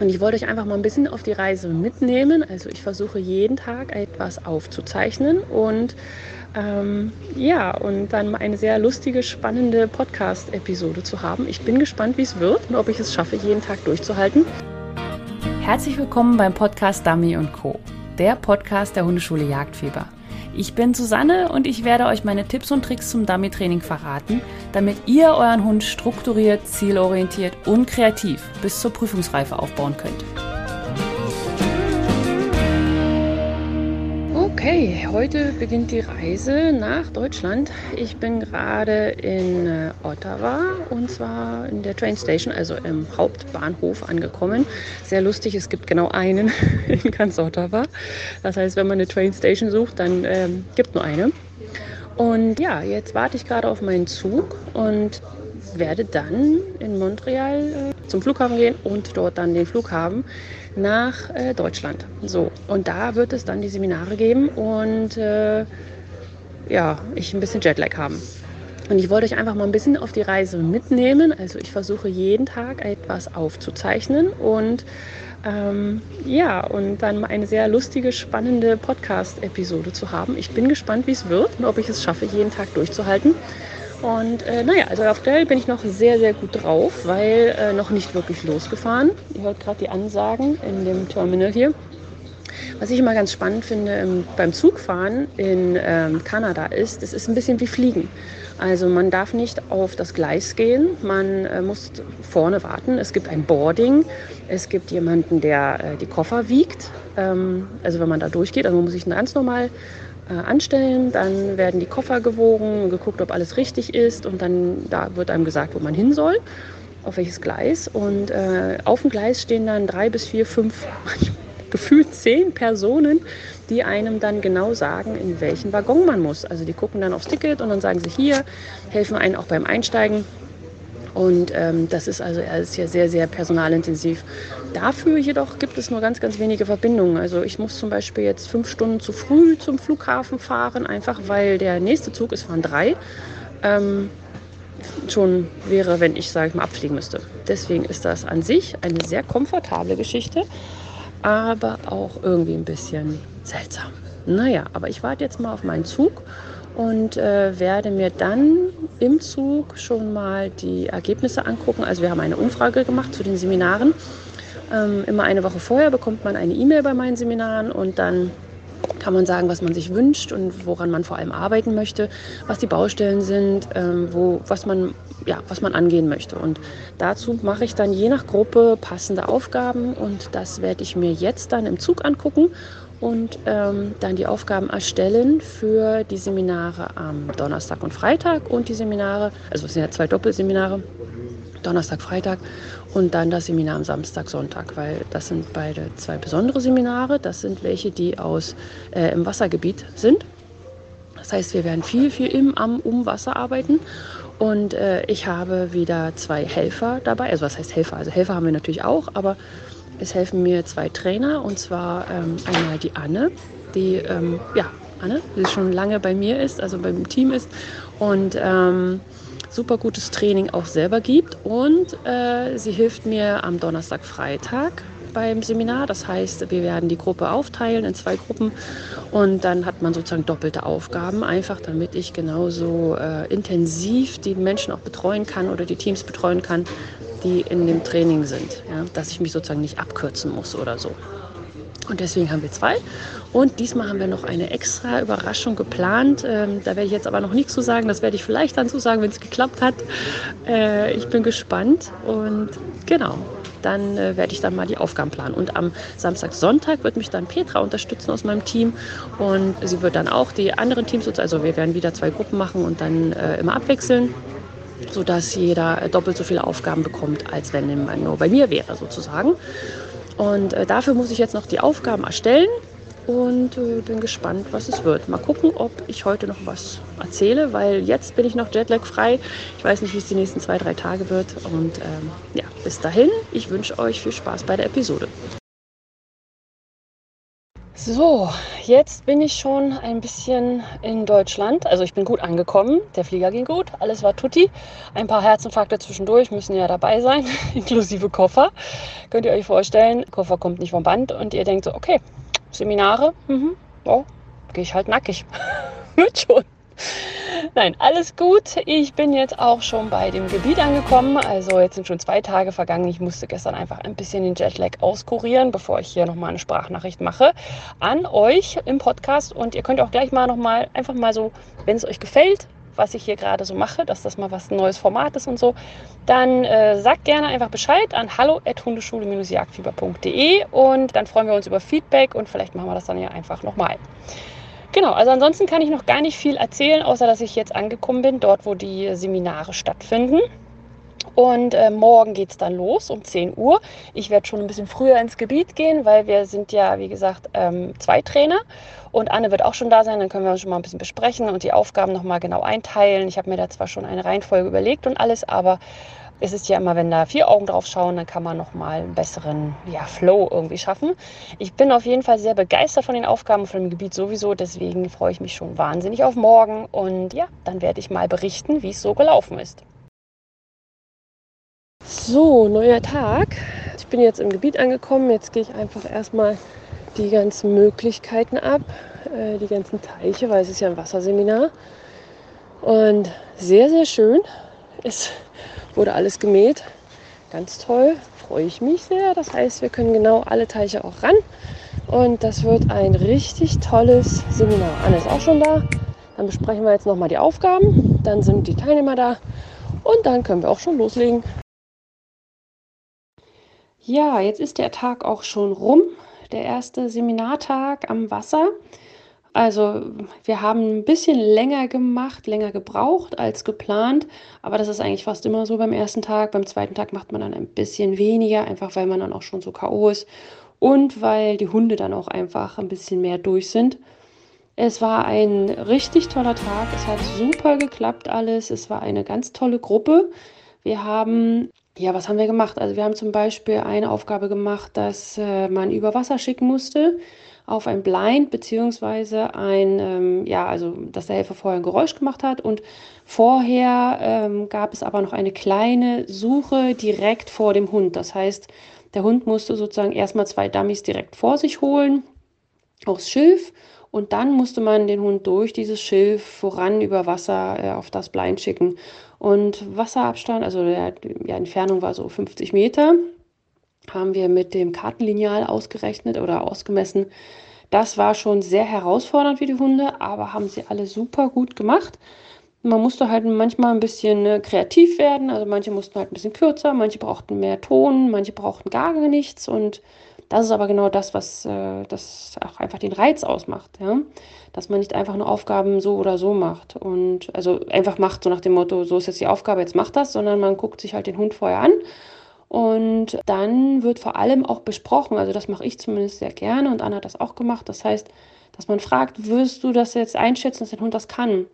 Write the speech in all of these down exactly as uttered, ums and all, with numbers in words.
Und ich wollte euch einfach mal ein bisschen auf die Reise mitnehmen. Also ich versuche jeden Tag etwas aufzuzeichnen und ähm, ja, und dann mal eine sehr lustige, spannende Podcast-Episode zu haben. Ich bin gespannt, wie es wird und ob ich es schaffe, jeden Tag durchzuhalten. Herzlich willkommen beim Podcast Dummy und Co., der Podcast der Hundeschule Jagdfieber. Ich bin Susanne und ich werde euch meine Tipps und Tricks zum Dummy-Training verraten, damit ihr euren Hund strukturiert, zielorientiert und kreativ bis zur Prüfungsreife aufbauen könnt. Okay, heute beginnt die Reise nach Deutschland. Ich bin gerade in äh, Ottawa und zwar in der Train Station, also im Hauptbahnhof angekommen. Sehr lustig, es gibt genau einen in ganz Ottawa. Das heißt, wenn man eine Train Station sucht, dann ähm, gibt nur eine. Und ja, jetzt warte ich gerade auf meinen Zug und werde dann in Montreal äh, zum Flughafen gehen und dort dann den Flug haben nach äh, Deutschland. So, und da wird es dann die Seminare geben und äh, ja, ich ein bisschen Jetlag haben. Und ich wollte euch einfach mal ein bisschen auf die Reise mitnehmen. Also ich versuche jeden Tag etwas aufzuzeichnen und ähm, ja, und dann mal eine sehr lustige, spannende Podcast-Episode zu haben. Ich bin gespannt, wie es wird und ob ich es schaffe, jeden Tag durchzuhalten. Und äh, naja, also aktuell bin ich noch sehr, sehr gut drauf, weil äh, noch nicht wirklich losgefahren. Ihr hört gerade die Ansagen in dem Terminal hier. Was ich immer ganz spannend finde ähm, beim Zugfahren in ähm, Kanada ist, es ist ein bisschen wie Fliegen. Also man darf nicht auf das Gleis gehen, man äh, muss vorne warten. Es gibt ein Boarding, es gibt jemanden, der äh, die Koffer wiegt. Ähm, also wenn man da durchgeht, also man muss sich ganz normal äh, anstellen, dann werden die Koffer gewogen, geguckt, ob alles richtig ist und dann da wird einem gesagt, wo man hin soll, auf welches Gleis. Und äh, auf dem Gleis stehen dann drei bis vier, fünf, gefühlt zehn Personen, die einem dann genau sagen, in welchen Waggon man muss. Also die gucken dann aufs Ticket und dann sagen sie hier, helfen einen auch beim Einsteigen. Und ähm, das ist also er ist ja sehr, sehr personalintensiv. Dafür jedoch gibt es nur ganz, ganz wenige Verbindungen. Also ich muss zum Beispiel jetzt fünf Stunden zu früh zum Flughafen fahren, einfach weil der nächste Zug ist von drei. Ähm, schon wäre, wenn ich, sage ich mal, abfliegen müsste. Deswegen ist das an sich eine sehr komfortable Geschichte, aber auch irgendwie ein bisschen seltsam. Naja, aber ich warte jetzt mal auf meinen Zug und äh, werde mir dann im Zug schon mal die Ergebnisse angucken. Also wir haben eine Umfrage gemacht zu den Seminaren. Ähm, immer eine Woche vorher bekommt man eine E-Mail bei meinen Seminaren und dann kann man sagen, was man sich wünscht und woran man vor allem arbeiten möchte, was die Baustellen sind, ähm, wo, was man, ja, was man angehen möchte. Und dazu mache ich dann je nach Gruppe passende Aufgaben und das werde ich mir jetzt dann im Zug angucken und ähm, dann die Aufgaben erstellen für die Seminare am Donnerstag und Freitag und die Seminare, also es sind ja zwei Doppelseminare, Donnerstag, Freitag und dann das Seminar am Samstag, Sonntag, weil das sind beide zwei besondere Seminare. Das sind welche, die aus, äh, im Wassergebiet sind. Das heißt, wir werden viel, viel im, am, um Wasser arbeiten. Und äh, ich habe wieder zwei Helfer dabei. Also was heißt Helfer? Also Helfer haben wir natürlich auch, aber es helfen mir zwei Trainer. Und zwar ähm, einmal die Anne, die, ähm, ja, Anne, die schon lange bei mir ist, also beim Team ist. Und ähm, super gutes Training auch selber gibt und äh, sie hilft mir am Donnerstag, Freitag beim Seminar. Das heißt, wir werden die Gruppe aufteilen in zwei Gruppen und dann hat man sozusagen doppelte Aufgaben, einfach damit ich genauso äh, intensiv die Menschen auch betreuen kann oder die Teams betreuen kann, die in dem Training sind, ja? Dass ich mich sozusagen nicht abkürzen muss oder so. Und deswegen haben wir zwei. Und diesmal haben wir noch eine extra Überraschung geplant. Ähm, da werde ich jetzt aber noch nichts zu sagen. Das werde ich vielleicht dann zu sagen, wenn es geklappt hat. Äh, ich bin gespannt. Und genau, dann äh, werde ich dann mal die Aufgaben planen. Und am Samstag, Sonntag wird mich dann Petra unterstützen aus meinem Team. Und sie wird dann auch die anderen Teams, also wir werden wieder zwei Gruppen machen und dann äh, immer abwechseln, sodass jeder doppelt so viele Aufgaben bekommt, als wenn man nur bei mir wäre sozusagen. Und äh, dafür muss ich jetzt noch die Aufgaben erstellen und äh, bin gespannt, was es wird. Mal gucken, ob ich heute noch was erzähle, weil jetzt bin ich noch Jetlag-frei. Ich weiß nicht, wie es die nächsten zwei, drei Tage wird. Und ähm, ja, bis dahin, ich wünsche euch viel Spaß bei der Episode. So, jetzt bin ich schon ein bisschen in Deutschland. Also ich bin gut angekommen. Der Flieger ging gut, alles war tutti. Ein paar Herzinfarkte zwischendurch müssen ja dabei sein, inklusive Koffer. Könnt ihr euch vorstellen, Koffer kommt nicht vom Band und ihr denkt so, okay, Seminare, mhm, oh, gehe ich halt nackig. Wird schon. Nein, alles gut. Ich bin jetzt auch schon bei dem Gebiet angekommen. Also jetzt sind schon zwei Tage vergangen. Ich musste gestern einfach ein bisschen den Jetlag auskurieren, bevor ich hier nochmal eine Sprachnachricht mache an euch im Podcast. Und ihr könnt auch gleich mal nochmal, einfach mal so, wenn es euch gefällt, was ich hier gerade so mache, dass das mal was ein neues Format ist und so, dann äh, sagt gerne einfach Bescheid an hallo at hundeschule Bindestrich jagdfieber punkt de und dann freuen wir uns über Feedback und vielleicht machen wir das dann ja einfach nochmal. Genau, also ansonsten kann ich noch gar nicht viel erzählen, außer dass ich jetzt angekommen bin, dort wo die Seminare stattfinden. Und äh, morgen geht es dann los um zehn Uhr. Ich werde schon ein bisschen früher ins Gebiet gehen, weil wir sind ja, wie gesagt, ähm, zwei Trainer. Und Anne wird auch schon da sein, dann können wir uns schon mal ein bisschen besprechen und die Aufgaben nochmal genau einteilen. Ich habe mir da zwar schon eine Reihenfolge überlegt und alles, aber es ist ja immer, wenn da vier Augen drauf schauen, dann kann man nochmal einen besseren ja, Flow irgendwie schaffen. Ich bin auf jeden Fall sehr begeistert von den Aufgaben, von dem Gebiet sowieso. Deswegen freue ich mich schon wahnsinnig auf morgen. Und ja, dann werde ich mal berichten, wie es so gelaufen ist. So, neuer Tag. Ich bin jetzt im Gebiet angekommen. Jetzt gehe ich einfach erstmal die ganzen Möglichkeiten ab, äh, die ganzen Teiche, weil es ist ja ein Wasserseminar. Und sehr, sehr schön. Es wurde alles gemäht. Ganz toll, freue ich mich sehr. Das heißt, wir können genau alle Teiche auch ran. Und das wird ein richtig tolles Seminar. Anne ist auch schon da. Dann besprechen wir jetzt nochmal die Aufgaben. Dann sind die Teilnehmer da. Und dann können wir auch schon loslegen. Ja, jetzt ist der Tag auch schon rum. Der erste Seminartag am Wasser. Also wir haben ein bisschen länger gemacht, länger gebraucht als geplant, aber das ist eigentlich fast immer so beim ersten Tag. Beim zweiten Tag macht man dann ein bisschen weniger, einfach weil man dann auch schon so K O ist und weil die Hunde dann auch einfach ein bisschen mehr durch sind. Es war ein richtig toller Tag, es hat super geklappt alles, es war eine ganz tolle Gruppe. Wir haben, ja, was haben wir gemacht? Also wir haben zum Beispiel eine Aufgabe gemacht, dass äh, man über Wasser schicken musste auf ein Blind, beziehungsweise ein, ähm, ja, also dass der Helfer vorher ein Geräusch gemacht hat und vorher ähm, gab es aber noch eine kleine Suche direkt vor dem Hund. Das heißt, der Hund musste sozusagen erstmal zwei Dummies direkt vor sich holen, aufs Schilf und dann musste man den Hund durch dieses Schilf voran über Wasser äh, auf das Blind schicken. Und Wasserabstand, also der, die Entfernung war so fünfzig Meter, haben wir mit dem Kartenlineal ausgerechnet oder ausgemessen. Das war schon sehr herausfordernd für die Hunde, aber haben sie alle super gut gemacht. Man musste halt manchmal ein bisschen äh, kreativ werden, also manche mussten halt ein bisschen kürzer, manche brauchten mehr Ton, manche brauchten gar nichts und das ist aber genau das, was äh, das auch einfach den Reiz ausmacht, ja? Dass man nicht einfach nur Aufgaben so oder so macht und also einfach macht so nach dem Motto, so ist jetzt die Aufgabe, jetzt macht das, sondern man guckt sich halt den Hund vorher an. Und dann wird vor allem auch besprochen, also das mache ich zumindest sehr gerne und Anna hat das auch gemacht. Das heißt, dass man fragt, würdest du das jetzt einschätzen, dass dein Hund das kann?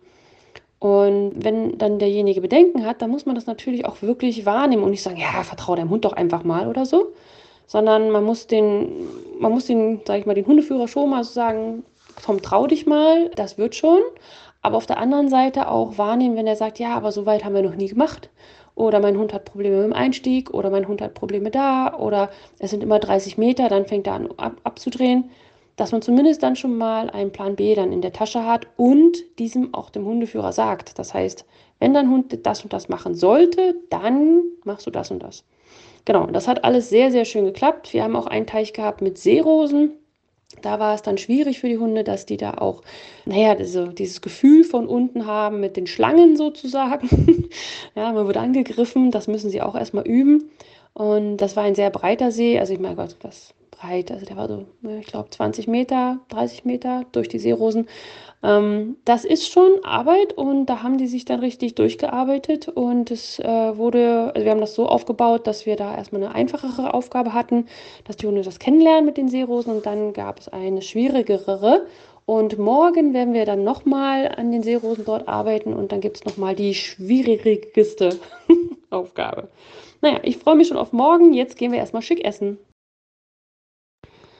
Und wenn dann derjenige Bedenken hat, dann muss man das natürlich auch wirklich wahrnehmen und nicht sagen, ja, vertraue deinem Hund doch einfach mal oder so, sondern man muss den, man muss den, sage ich mal, den Hundeführer schon mal so sagen, Tom, trau dich mal, das wird schon. Aber auf der anderen Seite auch wahrnehmen, wenn er sagt, ja, aber so weit haben wir noch nie gemacht. Oder mein Hund hat Probleme mit dem Einstieg oder mein Hund hat Probleme da oder es sind immer dreißig Meter, dann fängt er an ab, abzudrehen, dass man zumindest dann schon mal einen Plan B dann in der Tasche hat und diesem auch dem Hundeführer sagt. Das heißt, wenn dein Hund das und das machen sollte, dann machst du das und das. Genau, das hat alles sehr, sehr schön geklappt. Wir haben auch einen Teich gehabt mit Seerosen. Da war es dann schwierig für die Hunde, dass die da auch, naja, diese, dieses Gefühl von unten haben mit den Schlangen sozusagen. Ja, man wird angegriffen, das müssen sie auch erstmal üben. Und das war ein sehr breiter See, also ich meine Gott, was breit, also der war so, ich glaube, zwanzig Meter, dreißig Meter durch die Seerosen. Ähm, das ist schon Arbeit und da haben die sich dann richtig durchgearbeitet und es äh, wurde, also wir haben das so aufgebaut, dass wir da erstmal eine einfachere Aufgabe hatten, dass die Hunde das kennenlernen mit den Seerosen und dann gab es eine schwierigere und morgen werden wir dann nochmal an den Seerosen dort arbeiten und dann gibt es nochmal die schwierigste Aufgabe. Naja, ich freue mich schon auf morgen, jetzt gehen wir erstmal schick essen.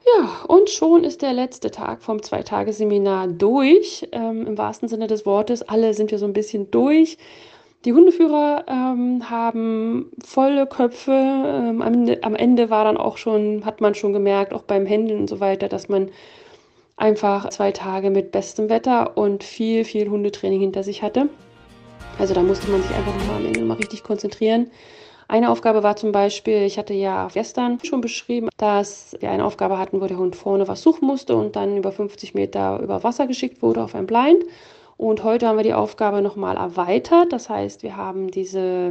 Ja, und schon ist der letzte Tag vom Zwei-Tage-Seminar durch, ähm, im wahrsten Sinne des Wortes. Alle sind wir so ein bisschen durch. Die Hundeführer ähm, haben volle Köpfe. Ähm, am Ende, am Ende war dann auch schon, hat man schon gemerkt, auch beim Händeln und so weiter, dass man einfach zwei Tage mit bestem Wetter und viel, viel Hundetraining hinter sich hatte. Also da musste man sich einfach nochmal am Ende mal richtig konzentrieren. Eine Aufgabe war zum Beispiel, ich hatte ja gestern schon beschrieben, dass wir eine Aufgabe hatten, wo der Hund vorne was suchen musste und dann über fünfzig Meter über Wasser geschickt wurde auf ein Blind. Und heute haben wir die Aufgabe nochmal erweitert. Das heißt, wir haben diese,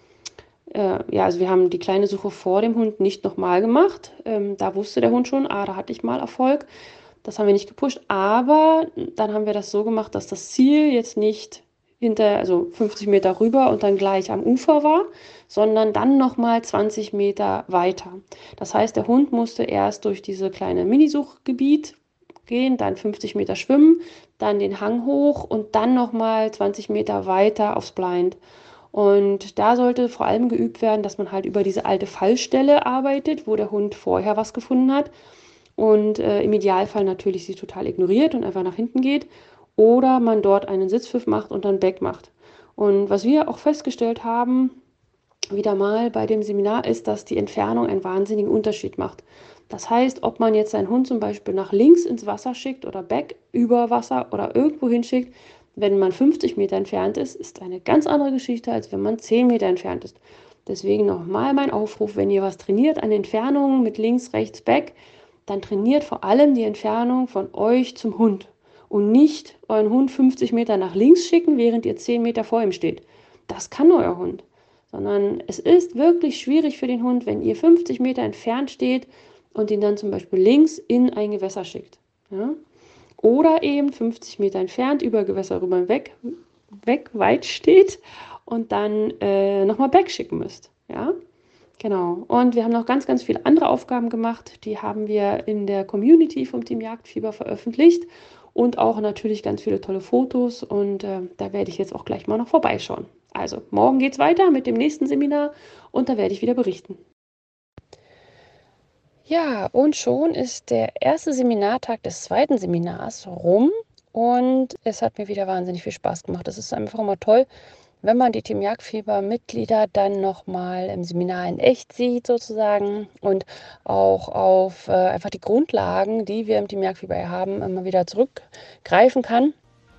äh, ja, also wir haben die kleine Suche vor dem Hund nicht nochmal gemacht. Ähm, da wusste der Hund schon, ah, da hatte ich mal Erfolg. Das haben wir nicht gepusht, aber dann haben wir das so gemacht, dass das Ziel jetzt nicht hinter, also fünfzig Meter rüber und dann gleich am Ufer war, sondern dann nochmal zwanzig Meter weiter. Das heißt, der Hund musste erst durch diese kleine Minisuchgebiet gehen, dann fünfzig Meter schwimmen, dann den Hang hoch und dann nochmal zwanzig Meter weiter aufs Blind. Und da sollte vor allem geübt werden, dass man halt über diese alte Fallstelle arbeitet, wo der Hund vorher was gefunden hat und äh, im Idealfall natürlich sie total ignoriert und einfach nach hinten geht oder man dort einen Sitzpfiff macht und dann Back macht. Und was wir auch festgestellt haben, wieder mal bei dem Seminar, ist, dass die Entfernung einen wahnsinnigen Unterschied macht. Das heißt, ob man jetzt seinen Hund zum Beispiel nach links ins Wasser schickt oder Back über Wasser oder irgendwo hinschickt, wenn man fünfzig Meter entfernt ist, ist eine ganz andere Geschichte, als wenn man zehn Meter entfernt ist. Deswegen nochmal mein Aufruf, wenn ihr was trainiert an Entfernungen mit links, rechts, Back, dann trainiert vor allem die Entfernung von euch zum Hund und nicht euren Hund fünfzig Meter nach links schicken, während ihr zehn Meter vor ihm steht. Das kann euer Hund. Sondern es ist wirklich schwierig für den Hund, wenn ihr fünfzig Meter entfernt steht und ihn dann zum Beispiel links in ein Gewässer schickt. Ja? Oder eben fünfzig Meter entfernt über Gewässer rüber weg, weg weit steht und dann äh, nochmal back schicken müsst. Ja? Genau. Und wir haben noch ganz, ganz viele andere Aufgaben gemacht. Die haben wir in der Community vom Team Jagdfieber veröffentlicht und auch natürlich ganz viele tolle Fotos. Und äh, da werde ich jetzt auch gleich mal noch vorbeischauen. Also, morgen geht es weiter mit dem nächsten Seminar und da werde ich wieder berichten. Ja, und schon ist der erste Seminartag des zweiten Seminars rum und es hat mir wieder wahnsinnig viel Spaß gemacht. Es ist einfach immer toll, wenn man die Team Jagdfieber-Mitglieder dann nochmal im Seminar in echt sieht sozusagen und auch auf äh, einfach die Grundlagen, die wir im Team Jagdfieber haben, immer wieder zurückgreifen kann.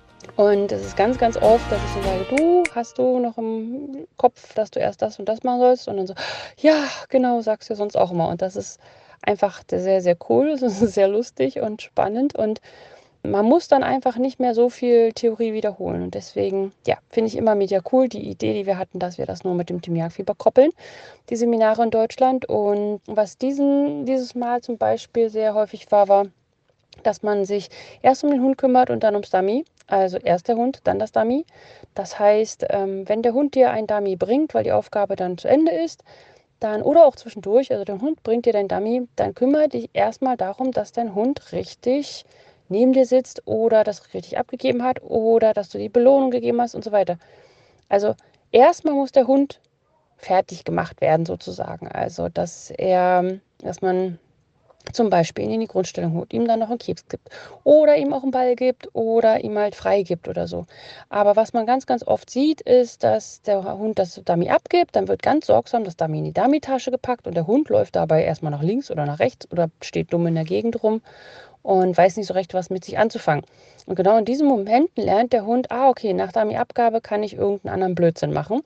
Und es ist ganz, ganz oft, dass ich dann sage, du, hast du noch im Kopf, dass du erst das und das machen sollst? Und dann so, ja, genau, sagst du sonst auch immer. Und das ist einfach sehr, sehr cool, es ist sehr lustig und spannend und man muss dann einfach nicht mehr so viel Theorie wiederholen. Und deswegen, ja, finde ich immer mega cool, die Idee, die wir hatten, dass wir das nur mit dem Team Jagdfieber koppeln, die Seminare in Deutschland. Und was diesen, dieses Mal zum Beispiel sehr häufig war, war, dass man sich erst um den Hund kümmert und dann ums Dummy. Also erst der Hund, dann das Dummy. Das heißt, ähm, wenn der Hund dir ein Dummy bringt, weil die Aufgabe dann zu Ende ist, dann oder auch zwischendurch, also der Hund bringt dir dein Dummy, dann kümmere dich erstmal darum, dass dein Hund richtig neben dir sitzt oder das richtig abgegeben hat oder dass du die Belohnung gegeben hast und so weiter. Also erstmal muss der Hund fertig gemacht werden sozusagen. Also dass er, dass man zum Beispiel ihn in die Grundstellung holt, ihm dann noch einen Keks gibt oder ihm auch einen Ball gibt oder ihm halt frei gibt oder so. Aber was man ganz, ganz oft sieht, ist, dass der Hund das Dummy abgibt, dann wird ganz sorgsam das Dummy in die Dummy-Tasche gepackt und der Hund läuft dabei erstmal nach links oder nach rechts oder steht dumm in der Gegend rum und weiß nicht so recht, was mit sich anzufangen. Und genau in diesen Momenten lernt der Hund, ah, okay, nach Dummy-Abgabe kann ich irgendeinen anderen Blödsinn machen.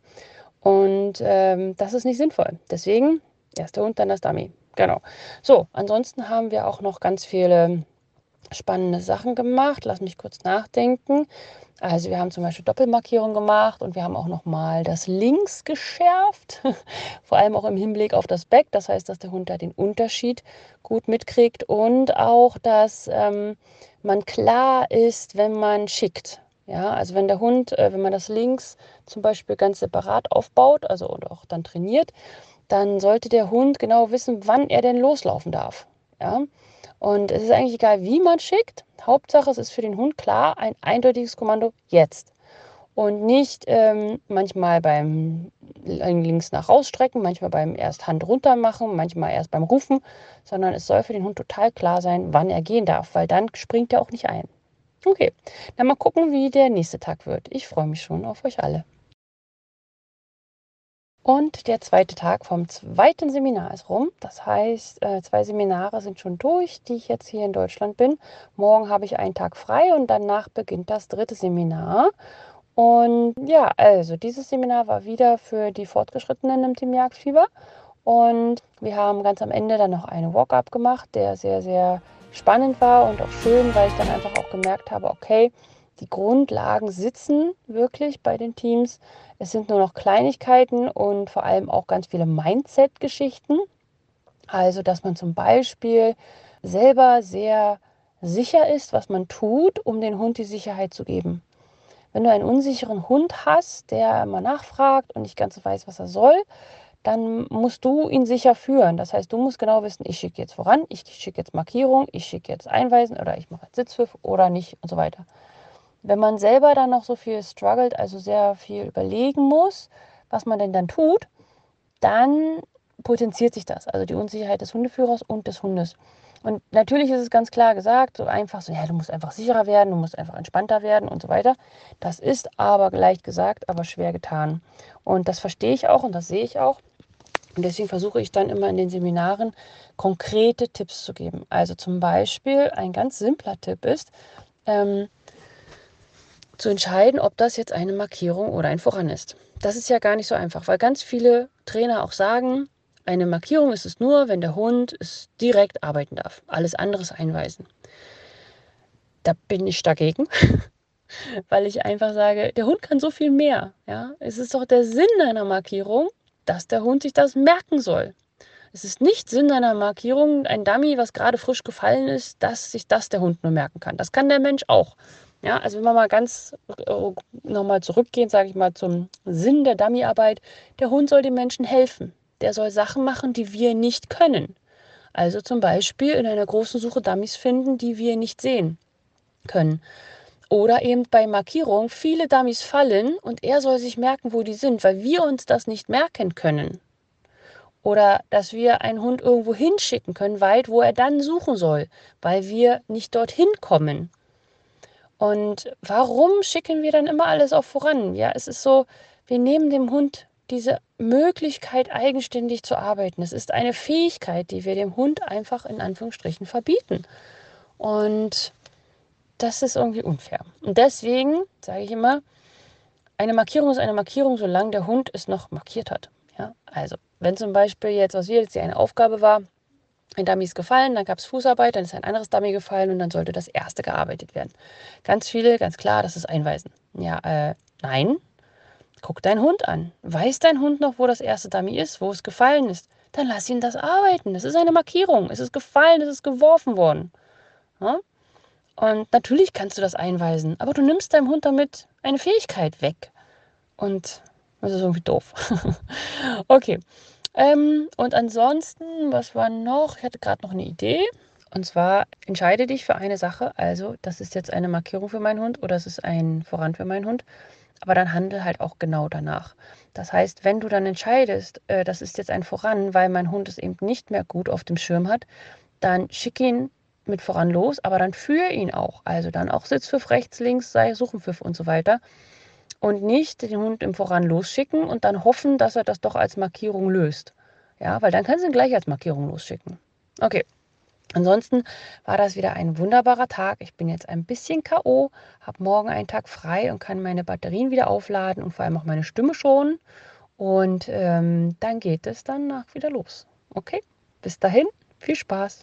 Und ähm, das ist nicht sinnvoll. Deswegen erst der Hund, dann das Dummy. Genau. So, ansonsten haben wir auch noch ganz viele spannende Sachen gemacht. Lass mich kurz nachdenken. Also wir haben zum Beispiel Doppelmarkierung gemacht und wir haben auch nochmal das Links geschärft, vor allem auch im Hinblick auf das Back. Das heißt, dass der Hund da den Unterschied gut mitkriegt und auch, dass ähm, man klar ist, wenn man schickt. Ja, also wenn der Hund, äh, wenn man das Links zum Beispiel ganz separat aufbaut, also und auch dann trainiert, dann sollte der Hund genau wissen, wann er denn loslaufen darf. Ja? Und es ist eigentlich egal, wie man schickt. Hauptsache, es ist für den Hund klar, ein eindeutiges Kommando jetzt. Und nicht ähm, manchmal beim links nach rausstrecken, manchmal beim erst Hand runter machen, manchmal erst beim Rufen, sondern es soll für den Hund total klar sein, wann er gehen darf, weil dann springt er auch nicht ein. Okay, dann mal gucken, wie der nächste Tag wird. Ich freue mich schon auf euch alle. Und der zweite Tag vom zweiten Seminar ist rum. Das heißt, äh, zwei Seminare sind schon durch, die ich jetzt hier in Deutschland bin. Morgen habe ich einen Tag frei und danach beginnt das dritte Seminar. Und ja, also dieses Seminar war wieder für die Fortgeschrittenen im Team Jagdfieber. Und wir haben ganz am Ende dann noch einen Walk-up gemacht, der sehr, sehr spannend war und auch schön, weil ich dann einfach auch gemerkt habe, okay, die Grundlagen sitzen wirklich bei den Teams. Es sind nur noch Kleinigkeiten und vor allem auch ganz viele Mindset-Geschichten. Also, dass man zum Beispiel selber sehr sicher ist, was man tut, um den Hund die Sicherheit zu geben. Wenn du einen unsicheren Hund hast, der immer nachfragt und nicht ganz weiß, was er soll, dann musst du ihn sicher führen. Das heißt, du musst genau wissen, ich schicke jetzt voran, ich schicke jetzt Markierung, ich schicke jetzt Einweisen oder ich mache jetzt Sitzpfiff oder nicht und so weiter. Wenn man selber dann noch so viel struggelt, also sehr viel überlegen muss, was man denn dann tut, dann potenziert sich das, also die Unsicherheit des Hundeführers und des Hundes. Und natürlich ist es ganz klar gesagt, so einfach so, ja, du musst einfach sicherer werden, du musst einfach entspannter werden und so weiter. Das ist aber leicht gesagt, aber schwer getan. Und das verstehe ich auch und das sehe ich auch. Und deswegen versuche ich dann immer in den Seminaren konkrete Tipps zu geben. Also zum Beispiel ein ganz simpler Tipp ist, ähm, zu entscheiden, ob das jetzt eine Markierung oder ein Voran ist. Das ist ja gar nicht so einfach, weil ganz viele Trainer auch sagen, eine Markierung ist es nur, wenn der Hund es direkt arbeiten darf. Alles andere ist Einweisen. Da bin ich dagegen, weil ich einfach sage, der Hund kann so viel mehr. Ja? Es ist doch der Sinn einer Markierung, dass der Hund sich das merken soll. Es ist nicht Sinn einer Markierung, ein Dummy, was gerade frisch gefallen ist, dass sich das der Hund nur merken kann. Das kann der Mensch auch. Ja, also wenn wir mal ganz äh, nochmal zurückgehen, sage ich mal, zum Sinn der Dummyarbeit. Der Hund soll dem Menschen helfen. Der soll Sachen machen, die wir nicht können. Also zum Beispiel in einer großen Suche Dummies finden, die wir nicht sehen können. Oder eben bei Markierung viele Dummies fallen und er soll sich merken, wo die sind, weil wir uns das nicht merken können. Oder dass wir einen Hund irgendwo hinschicken können, weit, wo er dann suchen soll, weil wir nicht dorthin kommen. Und warum schicken wir dann immer alles auch voran? Ja, es ist so, wir nehmen dem Hund diese Möglichkeit, eigenständig zu arbeiten. Es ist eine Fähigkeit, die wir dem Hund einfach in Anführungsstrichen verbieten. Und das ist irgendwie unfair. Und deswegen sage ich immer, eine Markierung ist eine Markierung, solange der Hund es noch markiert hat. Ja, also, wenn zum Beispiel jetzt, was wir jetzt hier eine Aufgabe war, ein Dummy ist gefallen, dann gab es Fußarbeit, dann ist ein anderes Dummy gefallen und dann sollte das erste gearbeitet werden. Ganz viele, ganz klar, das ist Einweisen. Ja, äh, nein, guck deinen Hund an. Weiß dein Hund noch, wo das erste Dummy ist, wo es gefallen ist? Dann lass ihn das arbeiten. Das ist eine Markierung. Es ist gefallen, es ist geworfen worden. Ja? Und natürlich kannst du das einweisen, aber du nimmst deinem Hund damit eine Fähigkeit weg. Und das ist irgendwie doof. Okay. Ähm, und ansonsten, was war noch? Ich hatte gerade noch eine Idee. Und zwar entscheide dich für eine Sache. Also, das ist jetzt eine Markierung für meinen Hund oder es ist ein Voran für meinen Hund. Aber dann handle halt auch genau danach. Das heißt, wenn du dann entscheidest, äh, das ist jetzt ein Voran, weil mein Hund es eben nicht mehr gut auf dem Schirm hat, dann schick ihn mit Voran los, aber dann führe ihn auch. Also dann auch Sitzpfiff rechts, links, sei Suchenpfiff und so weiter. Und nicht den Hund im Voran losschicken und dann hoffen, dass er das doch als Markierung löst. Ja, weil dann kannst du ihn gleich als Markierung losschicken. Okay. Ansonsten war das wieder ein wunderbarer Tag. Ich bin jetzt ein bisschen K O, habe morgen einen Tag frei und kann meine Batterien wieder aufladen und vor allem auch meine Stimme schonen. Und ähm, dann geht es danach wieder los. Okay, bis dahin, viel Spaß.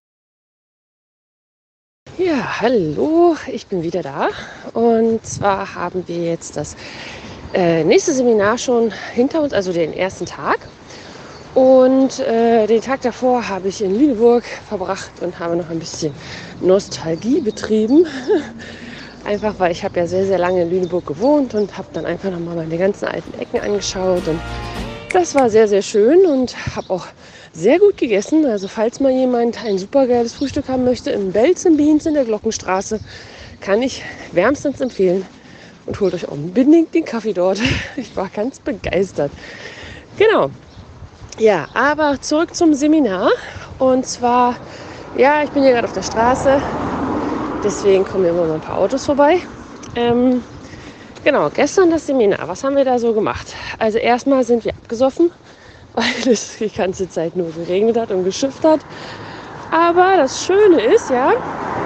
Ja, hallo, ich bin wieder da. Und zwar haben wir jetzt das äh, nächste Seminar schon hinter uns, also den ersten Tag. Und äh, den Tag davor habe ich in Lüneburg verbracht und habe noch ein bisschen Nostalgie betrieben. Einfach, weil ich habe ja sehr, sehr lange in Lüneburg gewohnt und habe dann einfach nochmal meine ganzen alten Ecken angeschaut. Und das war sehr, sehr schön und habe auch sehr gut gegessen. Also falls mal jemand ein super geiles Frühstück haben möchte, im Belz and Beans in der Glockenstraße, kann ich wärmstens empfehlen. und holt euch unbedingt den Kaffee dort. Ich war ganz begeistert. Genau. Ja, aber zurück zum Seminar. Und zwar, ja, ich bin hier gerade auf der Straße. Deswegen kommen immer mal ein paar Autos vorbei. Ähm, genau, gestern das Seminar. Was haben wir da so gemacht? Also erstmal sind wir abgesoffen, weil es die ganze Zeit nur geregnet hat und geschifft hat. Aber das Schöne ist ja,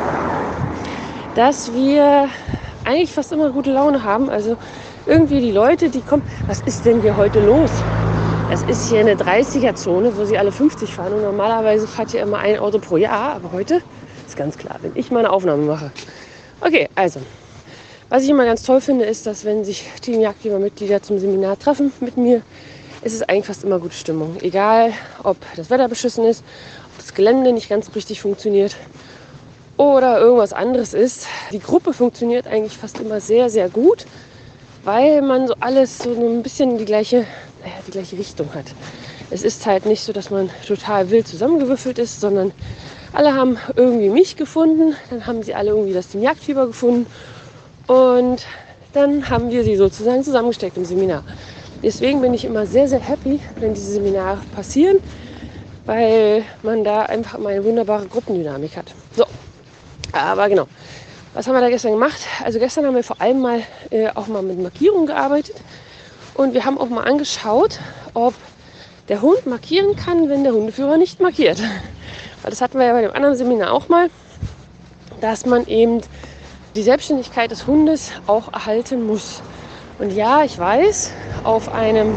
dass wir eigentlich fast immer gute Laune haben. Also irgendwie die Leute, die kommen, was ist denn hier heute los? Es ist hier eine dreißiger-Zone, wo sie alle fünfzig fahren. Und normalerweise fährt hier immer ein Auto pro Jahr. Aber heute ist ganz klar, wenn ich mal eine Aufnahme mache. Okay, also, was ich immer ganz toll finde, ist, dass wenn sich Team Jagdfieber-Mitglieder zum Seminar treffen mit mir, ist es eigentlich fast immer gute Stimmung. Egal, ob das Wetter beschissen ist, ob das Gelände nicht ganz richtig funktioniert oder irgendwas anderes ist. Die Gruppe funktioniert eigentlich fast immer sehr, sehr gut, weil man so alles so ein bisschen die gleiche, naja, die gleiche Richtung hat. Es ist halt nicht so, dass man total wild zusammengewürfelt ist, sondern alle haben irgendwie mich gefunden, dann haben sie alle irgendwie das Team Jagdfieber gefunden und dann haben wir sie sozusagen zusammengesteckt im Seminar. Deswegen bin ich immer sehr, sehr happy, wenn diese Seminare passieren, weil man da einfach immer eine wunderbare Gruppendynamik hat. So, aber genau. Was haben wir da gestern gemacht? Also gestern haben wir vor allem mal äh, auch mal mit Markierung gearbeitet und wir haben auch mal angeschaut, ob der Hund markieren kann, wenn der Hundeführer nicht markiert. Weil das hatten wir ja bei dem anderen Seminar auch mal, dass man eben die Selbstständigkeit des Hundes auch erhalten muss. Und ja, ich weiß, auf einem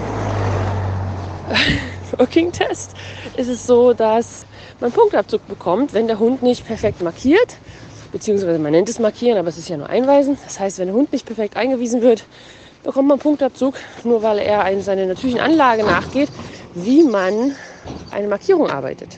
Working-Test ist es so, dass man Punktabzug bekommt, wenn der Hund nicht perfekt markiert. Beziehungsweise man nennt es markieren, aber es ist ja nur einweisen. Das heißt, wenn der Hund nicht perfekt eingewiesen wird, bekommt man Punktabzug, nur weil er eine, seiner natürlichen Anlage nachgeht, wie man eine Markierung arbeitet.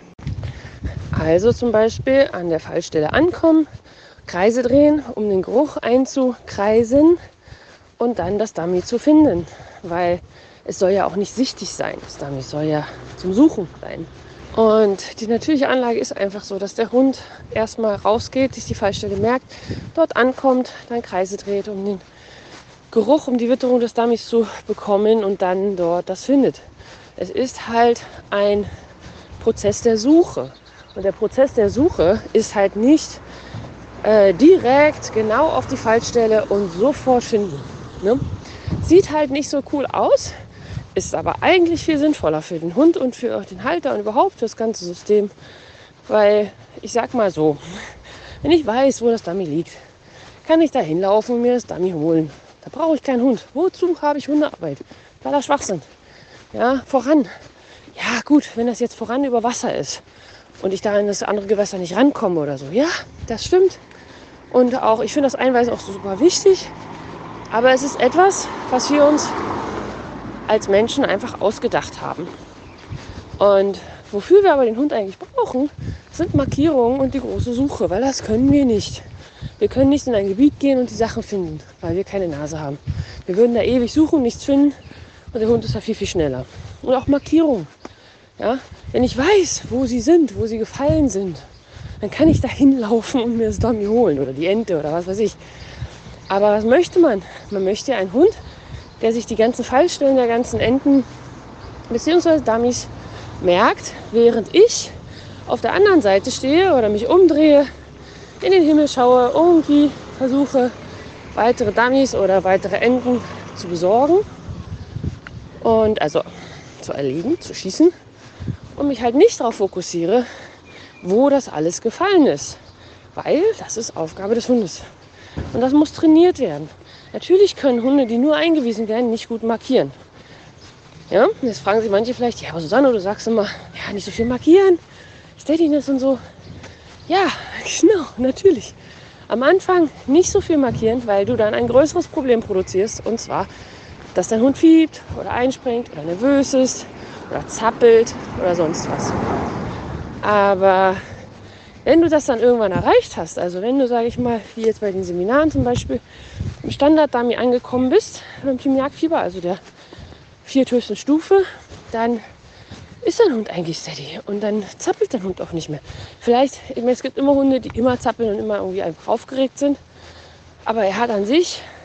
Also zum Beispiel an der Fallstelle ankommen, Kreise drehen, um den Geruch einzukreisen und dann das Dummy zu finden. Weil es soll ja auch nicht sichtig sein. Das Dummy soll ja zum Suchen sein. Und die natürliche Anlage ist einfach so, dass der Hund erstmal rausgeht, sich die Fallstelle merkt, dort ankommt, dann Kreise dreht, um den Geruch, um die Witterung des Dummies zu bekommen und dann dort das findet. Es ist halt ein Prozess der Suche. Und der Prozess der Suche ist halt nicht äh, direkt genau auf die Fallstelle und sofort finden. Ne? Sieht halt nicht so cool aus, ist aber eigentlich viel sinnvoller für den Hund und für den Halter und überhaupt für das ganze System. Weil, ich sag mal so, wenn ich weiß, wo das Dummy liegt, kann ich da hinlaufen und mir das Dummy holen. Da brauche ich keinen Hund. Wozu habe ich Hundearbeit? Weil das Schwachsinn. Ja, voran. Ja gut, wenn das jetzt voran über Wasser ist und ich da in das andere Gewässer nicht rankomme oder so. Ja, das stimmt. Und auch, ich finde das Einweisen auch super wichtig. Aber es ist etwas, was wir uns als Menschen einfach ausgedacht haben. Und wofür wir aber den Hund eigentlich brauchen, sind Markierungen und die große Suche, weil das können wir nicht. Wir können nicht in ein Gebiet gehen und die Sachen finden, weil wir keine Nase haben. Wir würden da ewig suchen, nichts finden und der Hund ist da viel, viel schneller. Und auch Markierungen. Ja? Wenn ich weiß, wo sie sind, wo sie gefallen sind, dann kann ich da hinlaufen und mir das Dummy holen oder die Ente oder was weiß ich. Aber was möchte man? Man möchte einen Hund, der sich die ganzen Fallstellen der ganzen Enten bzw. Dummies merkt, während ich auf der anderen Seite stehe oder mich umdrehe, in den Himmel schaue, irgendwie versuche, weitere Dummies oder weitere Enten zu besorgen und also zu erlegen, zu schießen und mich halt nicht darauf fokussiere, wo das alles gefallen ist, weil das ist Aufgabe des Hundes und das muss trainiert werden. Natürlich können Hunde, die nur eingewiesen werden, nicht gut markieren. Ja, jetzt fragen sich manche vielleicht, ja, aber Susanne, du sagst immer, ja, nicht so viel markieren, Steadiness und so. Ja, genau, natürlich. Am Anfang nicht so viel markieren, weil du dann ein größeres Problem produzierst. Und zwar, dass dein Hund fiebt oder einspringt oder nervös ist oder zappelt oder sonst was. Aber wenn du das dann irgendwann erreicht hast, also wenn du, sage ich mal, wie jetzt bei den Seminaren zum Beispiel, im Standard-Dummy angekommen bist, beim Team Jagdfieber, also der vierthöchsten Stufe, dann ist dein Hund eigentlich steady und dann zappelt dein Hund auch nicht mehr. Vielleicht, ich meine, es gibt immer Hunde, die immer zappeln und immer irgendwie einfach aufgeregt sind, aber er hat an sich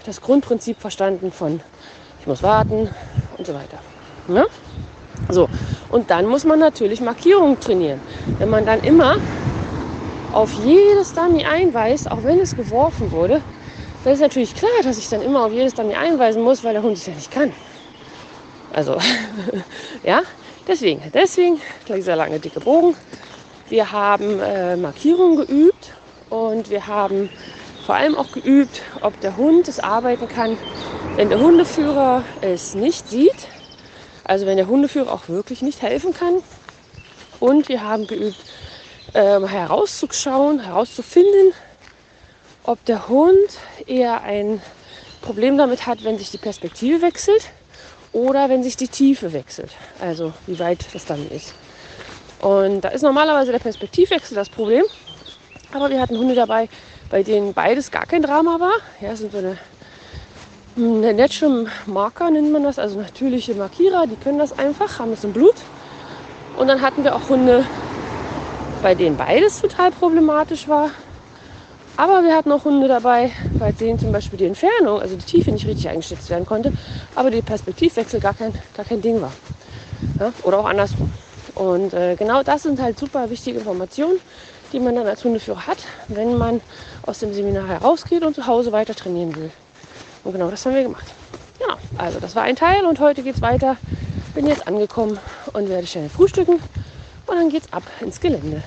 das Grundprinzip verstanden von ich muss warten und so weiter. Ja? So, und dann muss man natürlich Markierungen trainieren. Wenn man dann immer auf jedes Dummy einweist, auch wenn es geworfen wurde, dann ist natürlich klar, dass ich dann immer auf jedes Dummy einweisen muss, weil der Hund es ja nicht kann. Also, ja, deswegen, deswegen dieser lange, dicke Bogen. Wir haben äh, Markierungen geübt und wir haben vor allem auch geübt, ob der Hund es arbeiten kann, wenn der Hundeführer es nicht sieht. Also wenn der Hundeführer auch wirklich nicht helfen kann. Und wir haben geübt, äh, herauszuschauen, herauszufinden, ob der Hund eher ein Problem damit hat, wenn sich die Perspektive wechselt oder wenn sich die Tiefe wechselt. Also wie weit das dann ist. Und da ist normalerweise der Perspektivwechsel das Problem. Aber wir hatten Hunde dabei, bei denen beides gar kein Drama war. Ja, das sind so eine, eine Natural Marker, nennt man das, also natürliche Markierer, die können das einfach, haben es im Blut. Und dann hatten wir auch Hunde, bei denen beides total problematisch war. Aber wir hatten auch Hunde dabei, bei denen zum Beispiel die Entfernung, also die Tiefe nicht richtig eingeschätzt werden konnte, aber der Perspektivwechsel gar kein, gar kein Ding war. Ja, oder auch andersrum. Und äh, genau das sind halt super wichtige Informationen, die man dann als Hundeführer hat, wenn man aus dem Seminar herausgeht und zu Hause weiter trainieren will. Und genau das haben wir gemacht. Ja, also das war ein Teil und heute geht es weiter. Bin jetzt angekommen und werde schnell frühstücken und dann geht's ab ins Gelände.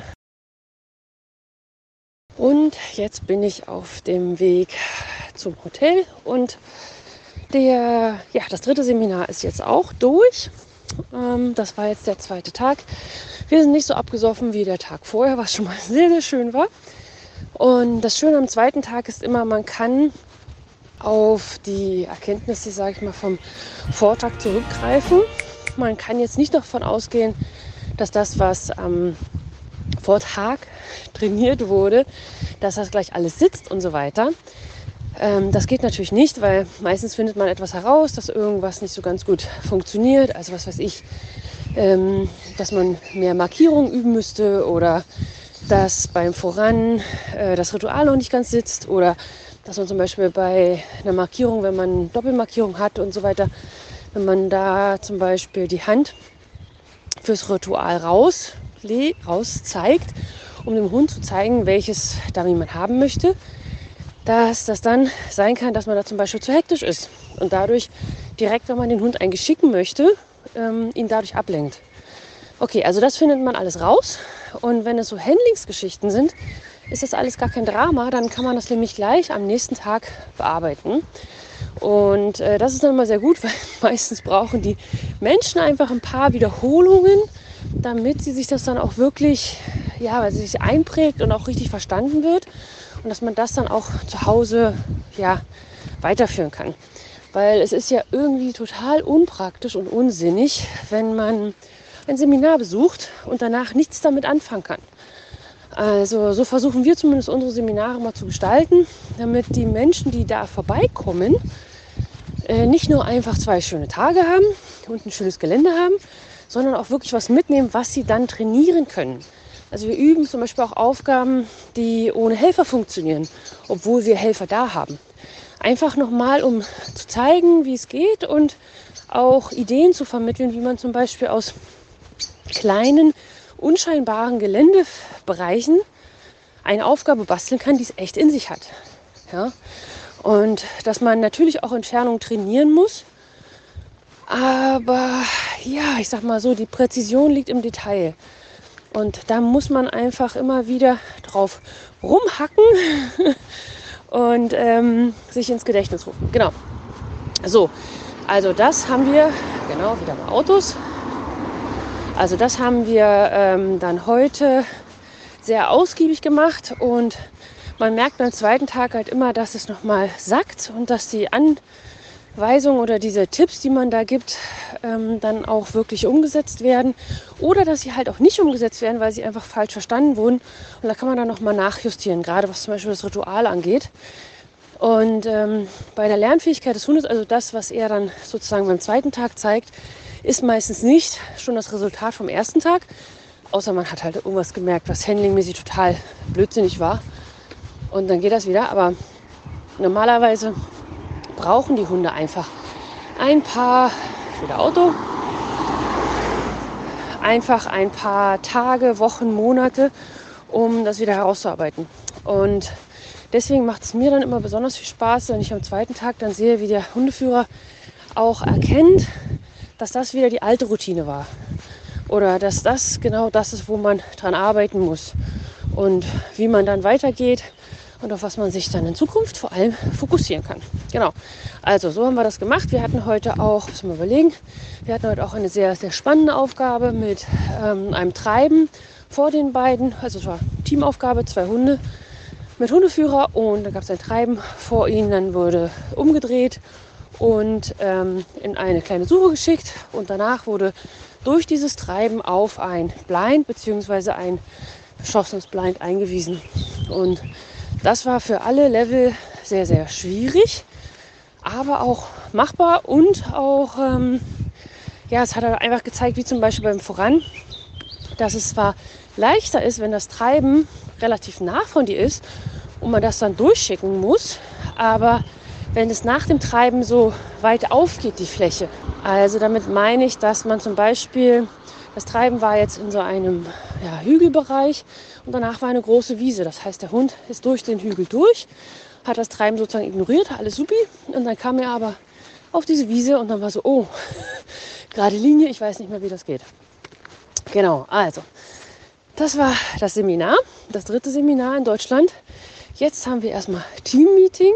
Und jetzt bin ich auf dem Weg zum Hotel und der, ja, das dritte Seminar ist jetzt auch durch. Ähm, das war jetzt der zweite Tag. Wir sind nicht so abgesoffen wie der Tag vorher, was schon mal sehr, sehr schön war. Und das Schöne am zweiten Tag ist immer, man kann auf die Erkenntnisse, sage ich mal, vom Vortag zurückgreifen. Man kann jetzt nicht davon ausgehen, dass das, was am Vortag trainiert wurde, dass das gleich alles sitzt und so weiter. Ähm, das geht natürlich nicht, weil meistens findet man etwas heraus, dass irgendwas nicht so ganz gut funktioniert. Also was weiß ich, ähm, dass man mehr Markierungen üben müsste oder dass beim Voran äh, das Ritual noch nicht ganz sitzt oder dass man zum Beispiel bei einer Markierung, wenn man Doppelmarkierung hat und so weiter, wenn man da zum Beispiel die Hand fürs Ritual raus, raus zeigt, um dem Hund zu zeigen, welches Dummy man haben möchte, dass das dann sein kann, dass man da zum Beispiel zu hektisch ist und dadurch direkt, wenn man den Hund eigentlich schicken möchte, ähm, ihn dadurch ablenkt. Okay, also das findet man alles raus und wenn es so Handlingsgeschichten sind, ist das alles gar kein Drama, dann kann man das nämlich gleich am nächsten Tag bearbeiten. Und äh, das ist dann immer sehr gut, weil meistens brauchen die Menschen einfach ein paar Wiederholungen, damit sie sich das dann auch wirklich, ja, weil sie sich einprägt und auch richtig verstanden wird und dass man das dann auch zu Hause, ja, weiterführen kann. Weil es ist ja irgendwie total unpraktisch und unsinnig, wenn man ein Seminar besucht und danach nichts damit anfangen kann. Also so versuchen wir zumindest unsere Seminare mal zu gestalten, damit die Menschen, die da vorbeikommen, äh, nicht nur einfach zwei schöne Tage haben und ein schönes Gelände haben, sondern auch wirklich was mitnehmen, was sie dann trainieren können. Also wir üben zum Beispiel auch Aufgaben, die ohne Helfer funktionieren, obwohl wir Helfer da haben. Einfach nochmal, um zu zeigen, wie es geht und auch Ideen zu vermitteln, wie man zum Beispiel aus kleinen, unscheinbaren Geländebereichen eine Aufgabe basteln kann, die es echt in sich hat. Ja? Und dass man natürlich auch Entfernung trainieren muss. Aber ja, ich sag mal so, die Präzision liegt im Detail. Und da muss man einfach immer wieder drauf rumhacken und ähm, sich ins Gedächtnis rufen. Genau. So, also das haben wir, genau, wieder mal Autos. Also das haben wir ähm, dann heute sehr ausgiebig gemacht und man merkt beim zweiten Tag halt immer, dass es nochmal sackt und dass die Anweisungen oder diese Tipps, die man da gibt, ähm, dann auch wirklich umgesetzt werden oder dass sie halt auch nicht umgesetzt werden, weil sie einfach falsch verstanden wurden und da kann man dann nochmal nachjustieren, gerade was zum Beispiel das Ritual angeht. Und ähm, bei der Lernfähigkeit des Hundes, also das, was er dann sozusagen beim zweiten Tag zeigt, ist meistens nicht schon das Resultat vom ersten Tag, außer man hat halt irgendwas gemerkt, was handlingmäßig total blödsinnig war und dann geht das wieder, aber normalerweise brauchen die Hunde einfach ein paar, wieder Auto, einfach ein paar Tage, Wochen, Monate, um das wieder herauszuarbeiten. Und deswegen macht es mir dann immer besonders viel Spaß, wenn ich am zweiten Tag dann sehe, wie der Hundeführer auch erkennt, dass das wieder die alte Routine war. Oder dass das genau das ist, wo man dran arbeiten muss. Und wie man dann weitergeht und auf was man sich dann in Zukunft vor allem fokussieren kann. Genau. Also so haben wir das gemacht. Wir hatten heute auch, müssen wir überlegen, wir hatten heute auch eine sehr, sehr spannende Aufgabe mit ähm, einem Treiben vor den beiden. Also es war Teamaufgabe, zwei Hunde mit Hundeführer und dann gab es ein Treiben vor ihnen. Dann wurde umgedreht und ähm, in eine kleine Suche geschickt. Und danach wurde durch dieses Treiben auf ein Blind bzw. ein verschossenes Blind eingewiesen. Und das war für alle Level sehr, sehr schwierig, aber auch machbar und auch, ähm, ja, es hat einfach gezeigt, wie zum Beispiel beim Voran, dass es zwar leichter ist, wenn das Treiben relativ nah von dir ist und man das dann durchschicken muss, aber wenn es nach dem Treiben so weit aufgeht, die Fläche. Also damit meine ich, dass man zum Beispiel, das Treiben war jetzt in so einem ja, Hügelbereich und danach war eine große Wiese. Das heißt, der Hund ist durch den Hügel durch, hat das Treiben sozusagen ignoriert, alles supi. Und dann kam er aber auf diese Wiese und dann war so, oh, gerade Linie, ich weiß nicht mehr, wie das geht. Genau, also, das war das Seminar, das dritte Seminar in Deutschland. Jetzt haben wir erstmal Team-Meeting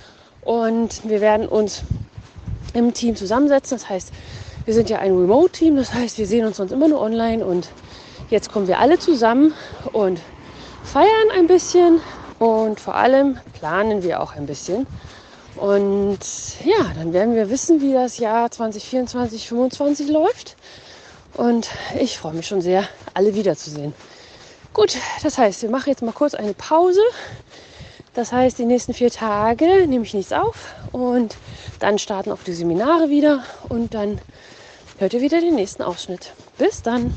und wir werden uns im Team zusammensetzen. Das heißt, wir sind ja ein Remote-Team, das heißt, wir sehen uns sonst immer nur online und jetzt kommen wir alle zusammen und feiern ein bisschen und vor allem planen wir auch ein bisschen. Und ja, dann werden wir wissen, wie das Jahr zwanzig vierundzwanzig, fünfundzwanzig läuft. Und ich freue mich schon sehr, alle wiederzusehen. Gut, das heißt, wir machen jetzt mal kurz eine Pause. Das heißt, die nächsten vier Tage nehme ich nichts auf und dann starten auch die Seminare wieder und dann hört ihr wieder den nächsten Ausschnitt. Bis dann!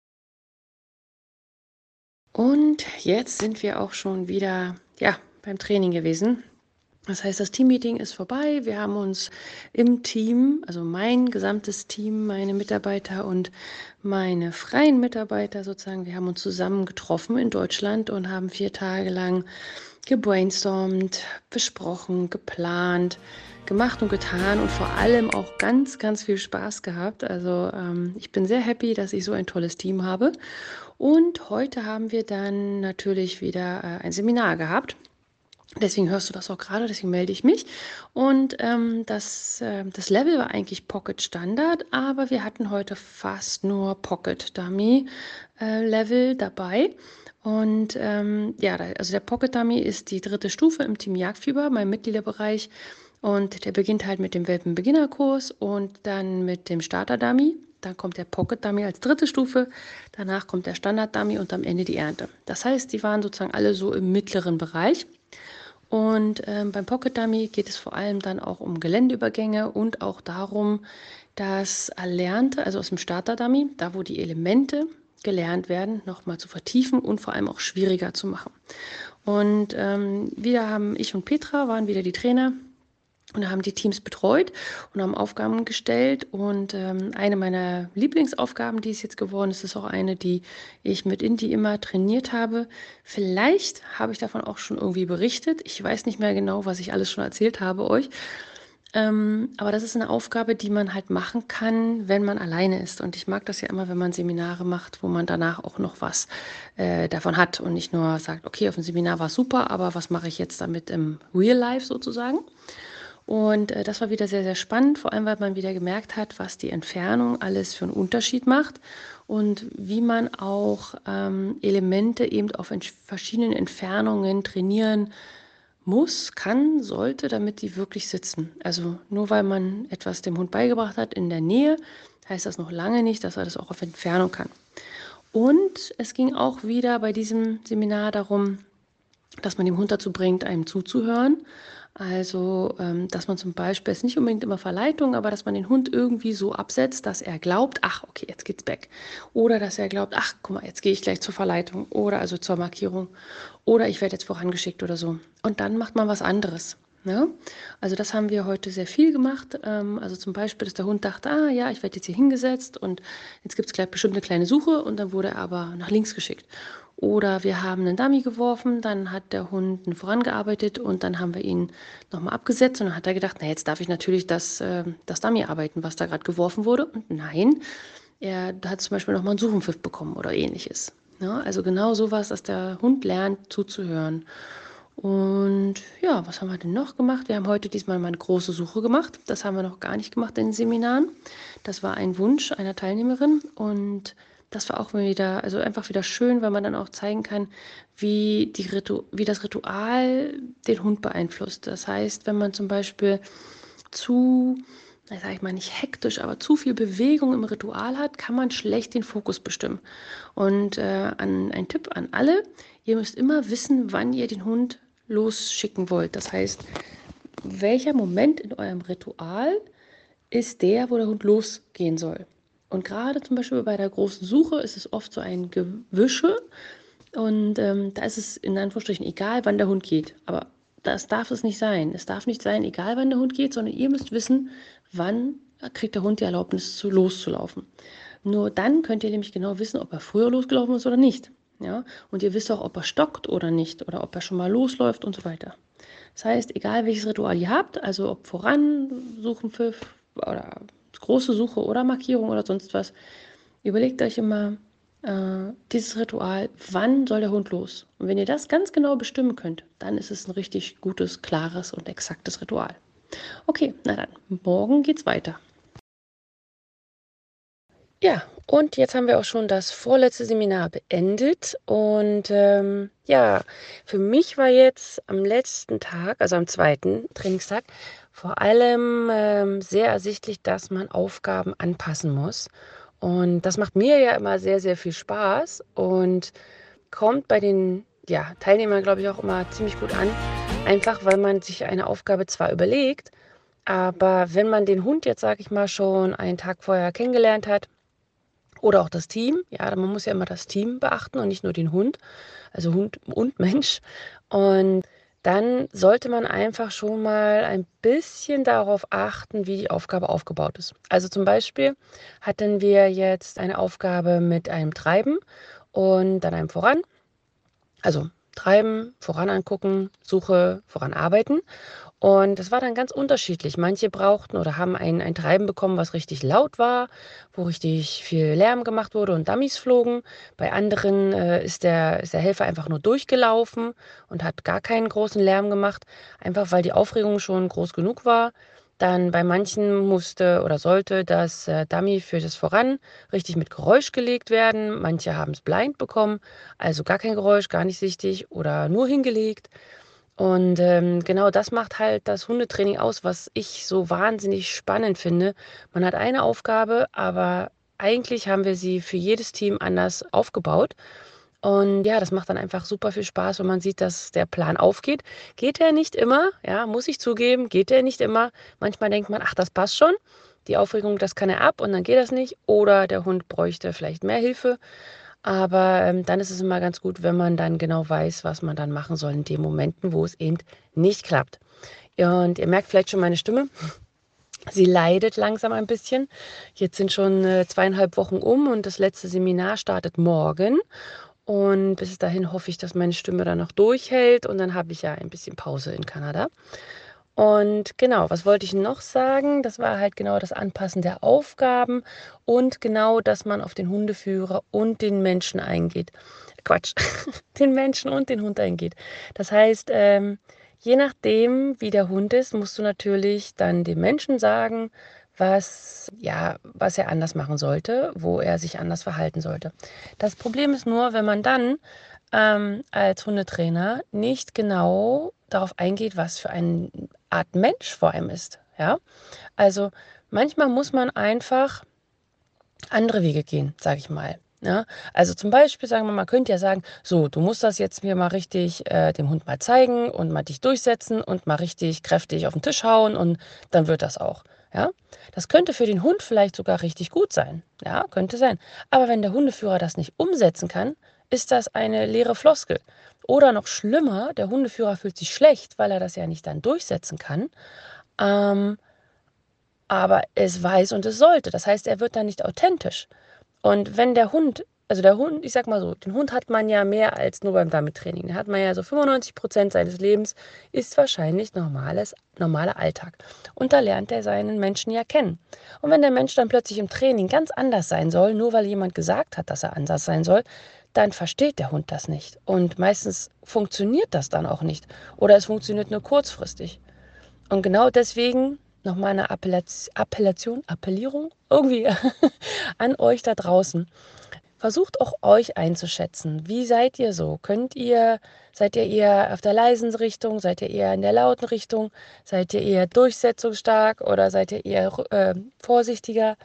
Und jetzt sind wir auch schon wieder ja, beim Training gewesen. Das heißt, das Teammeeting ist vorbei. Wir haben uns im Team, also mein gesamtes Team, meine Mitarbeiter und meine freien Mitarbeiter sozusagen, wir haben uns zusammen getroffen in Deutschland und haben vier Tage lang gebrainstormt, besprochen, geplant, gemacht und getan und vor allem auch ganz, ganz viel Spaß gehabt. Also ähm, ich bin sehr happy, dass ich so ein tolles Team habe. Und heute haben wir dann natürlich wieder äh, ein Seminar gehabt. Deswegen hörst du das auch gerade, deswegen melde ich mich. Und ähm, das, äh, das Level war eigentlich Pocket Standard, aber wir hatten heute fast nur Pocket Dummy äh, Level dabei. Und ähm, ja, also der Pocket Dummy ist die dritte Stufe im Team Jagdfieber, meinem Mitgliederbereich. Und der beginnt halt mit dem Welpen-Beginnerkurs und dann mit dem Starter Dummy. Dann kommt der Pocket Dummy als dritte Stufe, danach kommt der Standard Dummy und am Ende die Ernte. Das heißt, die waren sozusagen alle so im mittleren Bereich. Und ähm, beim Pocket Dummy geht es vor allem dann auch um Geländeübergänge und auch darum, das Erlernte, also aus dem Starter Dummy, da wo die Elemente gelernt werden, nochmal zu vertiefen und vor allem auch schwieriger zu machen. Und ähm, wieder haben ich und Petra, waren wieder die Trainer, und haben die Teams betreut und haben Aufgaben gestellt. Und ähm, eine meiner Lieblingsaufgaben, die es jetzt geworden ist, ist auch eine, die ich mit Indy immer trainiert habe. Vielleicht habe ich davon auch schon irgendwie berichtet. Ich weiß nicht mehr genau, was ich alles schon erzählt habe euch. Ähm, aber das ist eine Aufgabe, die man halt machen kann, wenn man alleine ist. Und ich mag das ja immer, wenn man Seminare macht, wo man danach auch noch was äh, davon hat und nicht nur sagt, okay, auf dem Seminar war es super, aber was mache ich jetzt damit im Real Life sozusagen? Und äh, das war wieder sehr, sehr spannend, vor allem, weil man wieder gemerkt hat, was die Entfernung alles für einen Unterschied macht und wie man auch ähm, Elemente eben auf ent- verschiedenen Entfernungen trainieren muss, kann, sollte, damit die wirklich sitzen. Also nur weil man etwas dem Hund beigebracht hat in der Nähe, heißt das noch lange nicht, dass er das auch auf Entfernung kann. Und es ging auch wieder bei diesem Seminar darum, dass man dem Hund dazu bringt, einem zuzuhören. Also, ähm, dass man zum Beispiel, es ist nicht unbedingt immer Verleitung, aber dass man den Hund irgendwie so absetzt, dass er glaubt, ach, okay, jetzt geht's weg. Oder dass er glaubt, ach, guck mal, jetzt gehe ich gleich zur Verleitung oder also zur Markierung. Oder ich werde jetzt vorangeschickt oder so. Und dann macht man was anderes. Ja? Also das haben wir heute sehr viel gemacht. Ähm, also zum Beispiel, dass der Hund dachte, ah ja, ich werde jetzt hier hingesetzt und jetzt gibt es gleich bestimmt eine kleine Suche und dann wurde er aber nach links geschickt. Oder wir haben einen Dummy geworfen, dann hat der Hund vorangearbeitet und dann haben wir ihn nochmal abgesetzt und dann hat er gedacht, na jetzt darf ich natürlich das, äh, das Dummy arbeiten, was da gerade geworfen wurde. Und nein, er hat zum Beispiel nochmal einen Suchenpfiff bekommen oder ähnliches. Ja, also genau sowas, dass der Hund lernt zuzuhören. Und ja, was haben wir denn noch gemacht? Wir haben heute diesmal mal eine große Suche gemacht. Das haben wir noch gar nicht gemacht in den Seminaren. Das war ein Wunsch einer Teilnehmerin und das war auch wieder, also einfach wieder schön, weil man dann auch zeigen kann, wie, die Ritu wie das Ritual den Hund beeinflusst. Das heißt, wenn man zum Beispiel zu, na, sag ich mal nicht hektisch, aber zu viel Bewegung im Ritual hat, kann man schlecht den Fokus bestimmen. Und äh, an, ein Tipp an alle, ihr müsst immer wissen, wann ihr den Hund losschicken wollt. Das heißt, welcher Moment in eurem Ritual ist der, wo der Hund losgehen soll. Und gerade zum Beispiel bei der großen Suche ist es oft so ein Gewische und ähm, da ist es in Anführungsstrichen egal, wann der Hund geht. Aber das darf es nicht sein. Es darf nicht sein, egal wann der Hund geht, sondern ihr müsst wissen, wann kriegt der Hund die Erlaubnis, zu loszulaufen. Nur dann könnt ihr nämlich genau wissen, ob er früher losgelaufen ist oder nicht. Ja? Und ihr wisst auch, ob er stockt oder nicht oder ob er schon mal losläuft und so weiter. Das heißt, egal welches Ritual ihr habt, also ob voran, Suchen, Pfiff oder große Suche oder Markierung oder sonst was, überlegt euch immer äh, dieses Ritual, wann soll der Hund los? Und wenn ihr das ganz genau bestimmen könnt, dann ist es ein richtig gutes, klares und exaktes Ritual. Okay, na dann, morgen geht's weiter. Ja, und jetzt haben wir auch schon das vorletzte Seminar beendet. Und ähm, ja, für mich war jetzt am letzten Tag, also am zweiten Trainingstag, vor allem ähm, sehr ersichtlich, dass man Aufgaben anpassen muss. Und das macht mir ja immer sehr, sehr viel Spaß und kommt bei den ja, Teilnehmern, glaube ich, auch immer ziemlich gut an. Einfach weil man sich eine Aufgabe zwar überlegt, aber wenn man den Hund jetzt, sage ich mal, schon einen Tag vorher kennengelernt hat, oder auch das Team, ja, man muss ja immer das Team beachten und nicht nur den Hund, also Hund und Mensch. Und dann sollte man einfach schon mal ein bisschen darauf achten, wie die Aufgabe aufgebaut ist. Also zum Beispiel hatten wir jetzt eine Aufgabe mit einem Treiben und dann einem Voran. Also Treiben, Voran angucken, Suche, voran arbeiten. Und das war dann ganz unterschiedlich. Manche brauchten oder haben ein, ein Treiben bekommen, was richtig laut war, wo richtig viel Lärm gemacht wurde und Dummies flogen. Bei anderen äh, ist der, ist der Helfer einfach nur durchgelaufen und hat gar keinen großen Lärm gemacht, einfach weil die Aufregung schon groß genug war. Dann bei manchen musste oder sollte das äh, Dummy für das Voran richtig mit Geräusch gelegt werden. Manche haben es blind bekommen, also gar kein Geräusch, gar nicht sichtig oder nur hingelegt. Und ähm, genau das macht halt das Hundetraining aus, was ich so wahnsinnig spannend finde. Man hat eine Aufgabe, aber eigentlich haben wir sie für jedes Team anders aufgebaut. Und ja, das macht dann einfach super viel Spaß, wenn man sieht, dass der Plan aufgeht. Geht er nicht immer, ja, muss ich zugeben, geht er nicht immer. Manchmal denkt man, ach, das passt schon. Die Aufregung, das kann er ab und dann geht das nicht. Oder der Hund bräuchte vielleicht mehr Hilfe. Aber ähm, dann ist es immer ganz gut, wenn man dann genau weiß, was man dann machen soll in den Momenten, wo es eben nicht klappt. Ja, und ihr merkt vielleicht schon meine Stimme. Sie leidet langsam ein bisschen. Jetzt sind schon äh, zweieinhalb Wochen um und das letzte Seminar startet morgen. Und bis dahin hoffe ich, dass meine Stimme dann noch durchhält. Und dann habe ich ja ein bisschen Pause in Kanada. Und genau, was wollte ich noch sagen? Das war halt genau das Anpassen der Aufgaben und genau, dass man auf den Hundeführer und den Menschen eingeht. Quatsch, den Menschen und den Hund eingeht. Das heißt, ähm, je nachdem, wie der Hund ist, musst du natürlich dann dem Menschen sagen, was, ja, was er anders machen sollte, wo er sich anders verhalten sollte. Das Problem ist nur, wenn man dann ähm, als Hundetrainer nicht genau darauf eingeht, was für eine Art Mensch vor einem ist. Ja? Also manchmal muss man einfach andere Wege gehen, sage ich mal. Ja? Also zum Beispiel, sagen wir mal, man könnte ja sagen, so, du musst das jetzt mir mal richtig äh, dem Hund mal zeigen und mal dich durchsetzen und mal richtig kräftig auf den Tisch hauen und dann wird das auch. Ja? Das könnte für den Hund vielleicht sogar richtig gut sein. Ja, könnte sein. Aber wenn der Hundeführer das nicht umsetzen kann, ist das eine leere Floskel. Oder noch schlimmer, der Hundeführer fühlt sich schlecht, weil er das ja nicht dann durchsetzen kann. Ähm, aber es weiß und es sollte. Das heißt, er wird dann nicht authentisch. Und wenn der Hund, also der Hund, ich sag mal so, den Hund hat man ja mehr als nur beim Dummy-Training. Den hat man ja so fünfundneunzig Prozent seines Lebens, ist wahrscheinlich normales, normaler Alltag. Und da lernt er seinen Menschen ja kennen. Und wenn der Mensch dann plötzlich im Training ganz anders sein soll, nur weil jemand gesagt hat, dass er anders sein soll, dann versteht der Hund das nicht. Und meistens funktioniert das dann auch nicht. Oder es funktioniert nur kurzfristig. Und genau deswegen nochmal eine Appellation, Appellation, Appellierung irgendwie an euch da draußen. Versucht auch euch einzuschätzen. Wie seid ihr so? Könnt ihr, seid ihr eher auf der leisen Richtung? Seid ihr eher in der lauten Richtung? Seid ihr eher durchsetzungsstark oder seid ihr eher äh, vorsichtiger?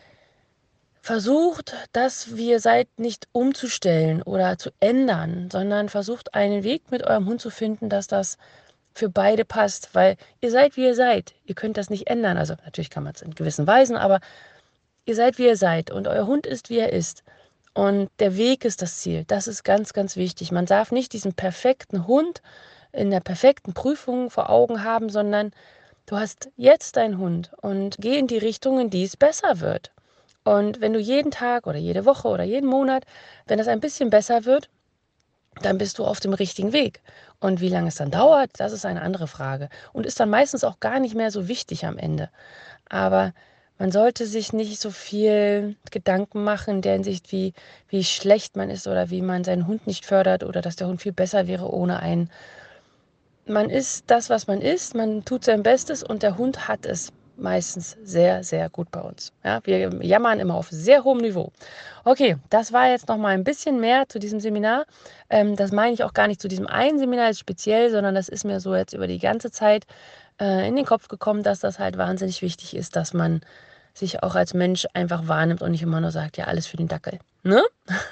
Versucht, das, wie ihr seid, nicht umzustellen oder zu ändern, sondern versucht einen Weg mit eurem Hund zu finden, dass das für beide passt, weil ihr seid, wie ihr seid. Ihr könnt das nicht ändern. Also natürlich kann man es in gewissen Weisen, aber ihr seid, wie ihr seid und euer Hund ist, wie er ist. Und der Weg ist das Ziel. Das ist ganz, ganz wichtig. Man darf nicht diesen perfekten Hund in der perfekten Prüfung vor Augen haben, sondern du hast jetzt deinen Hund und geh in die Richtung, in die es besser wird. Und wenn du jeden Tag oder jede Woche oder jeden Monat, wenn es ein bisschen besser wird, dann bist du auf dem richtigen Weg. Und wie lange es dann dauert, das ist eine andere Frage und ist dann meistens auch gar nicht mehr so wichtig am Ende. Aber man sollte sich nicht so viel Gedanken machen in der Hinsicht, wie, wie schlecht man ist oder wie man seinen Hund nicht fördert oder dass der Hund viel besser wäre ohne einen. Man ist das, was man ist, man tut sein Bestes und der Hund hat es meistens sehr, sehr gut bei uns. Ja, wir jammern immer auf sehr hohem Niveau. Okay, das war jetzt noch mal ein bisschen mehr zu diesem Seminar. Ähm, das meine ich auch gar nicht zu diesem einen Seminar jetzt speziell, sondern das ist mir so jetzt über die ganze Zeit äh, in den Kopf gekommen, dass das halt wahnsinnig wichtig ist, dass man sich auch als Mensch einfach wahrnimmt und nicht immer nur sagt, ja, alles für den Dackel. Ne?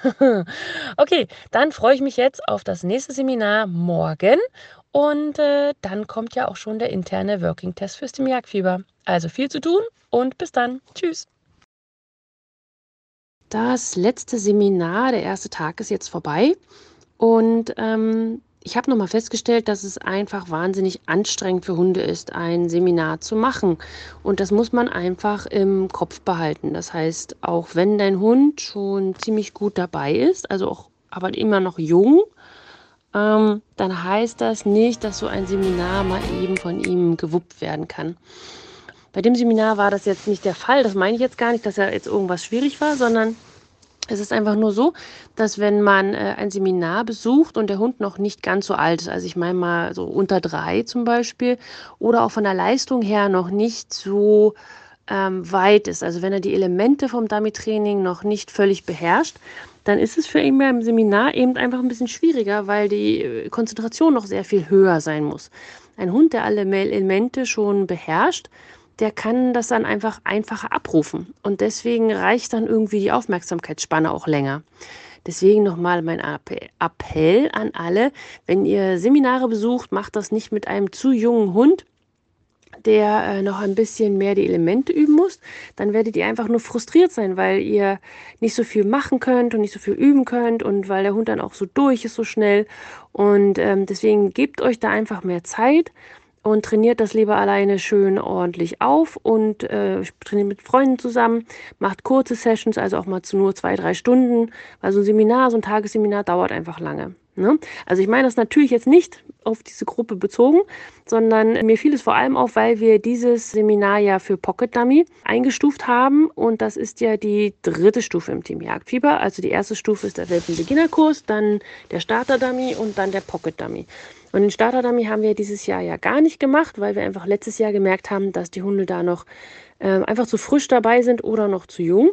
Okay, dann freue ich mich jetzt auf das nächste Seminar morgen. Und äh, dann kommt ja auch schon der interne Working Test fürs Team Jagdfieber. Also viel zu tun und bis dann. Tschüss. Das letzte Seminar, der erste Tag ist jetzt vorbei. Und ähm, ich habe nochmal festgestellt, dass es einfach wahnsinnig anstrengend für Hunde ist, ein Seminar zu machen. Und das muss man einfach im Kopf behalten. Das heißt, auch wenn dein Hund schon ziemlich gut dabei ist, also auch aber immer noch jung, ähm, dann heißt das nicht, dass so ein Seminar mal eben von ihm gewuppt werden kann. Bei dem Seminar war das jetzt nicht der Fall. Das meine ich jetzt gar nicht, dass ja jetzt irgendwas schwierig war, sondern es ist einfach nur so, dass wenn man äh, ein Seminar besucht und der Hund noch nicht ganz so alt ist, also ich meine mal so unter drei zum Beispiel, oder auch von der Leistung her noch nicht so ähm, weit ist, also wenn er die Elemente vom Dummy-Training noch nicht völlig beherrscht, dann ist es für ihn im Seminar eben einfach ein bisschen schwieriger, weil die Konzentration noch sehr viel höher sein muss. Ein Hund, der alle Elemente schon beherrscht, der kann das dann einfach einfacher abrufen. Und deswegen reicht dann irgendwie die Aufmerksamkeitsspanne auch länger. Deswegen nochmal mein Appell an alle, wenn ihr Seminare besucht, macht das nicht mit einem zu jungen Hund, der äh, noch ein bisschen mehr die Elemente üben muss, dann werdet ihr einfach nur frustriert sein, weil ihr nicht so viel machen könnt und nicht so viel üben könnt und weil der Hund dann auch so durch ist so schnell. Und ähm, deswegen gebt euch da einfach mehr Zeit und trainiert das lieber alleine schön ordentlich auf und äh, trainiert mit Freunden zusammen, macht kurze Sessions, also auch mal zu nur zwei, drei Stunden, weil so ein Seminar, so ein Tagesseminar dauert einfach lange. Ne? Also ich meine das natürlich jetzt nicht auf diese Gruppe bezogen, sondern mir fiel es vor allem auf, weil wir dieses Seminar ja für Pocket Dummy eingestuft haben und das ist ja die dritte Stufe im Team Jagdfieber. Also die erste Stufe ist der Welpen-Beginner-Kurs, dann der Starter-Dummy und dann der Pocket Dummy. Und den Starter-Dummy haben wir dieses Jahr ja gar nicht gemacht, weil wir einfach letztes Jahr gemerkt haben, dass die Hunde da noch äh, einfach zu frisch dabei sind oder noch zu jung.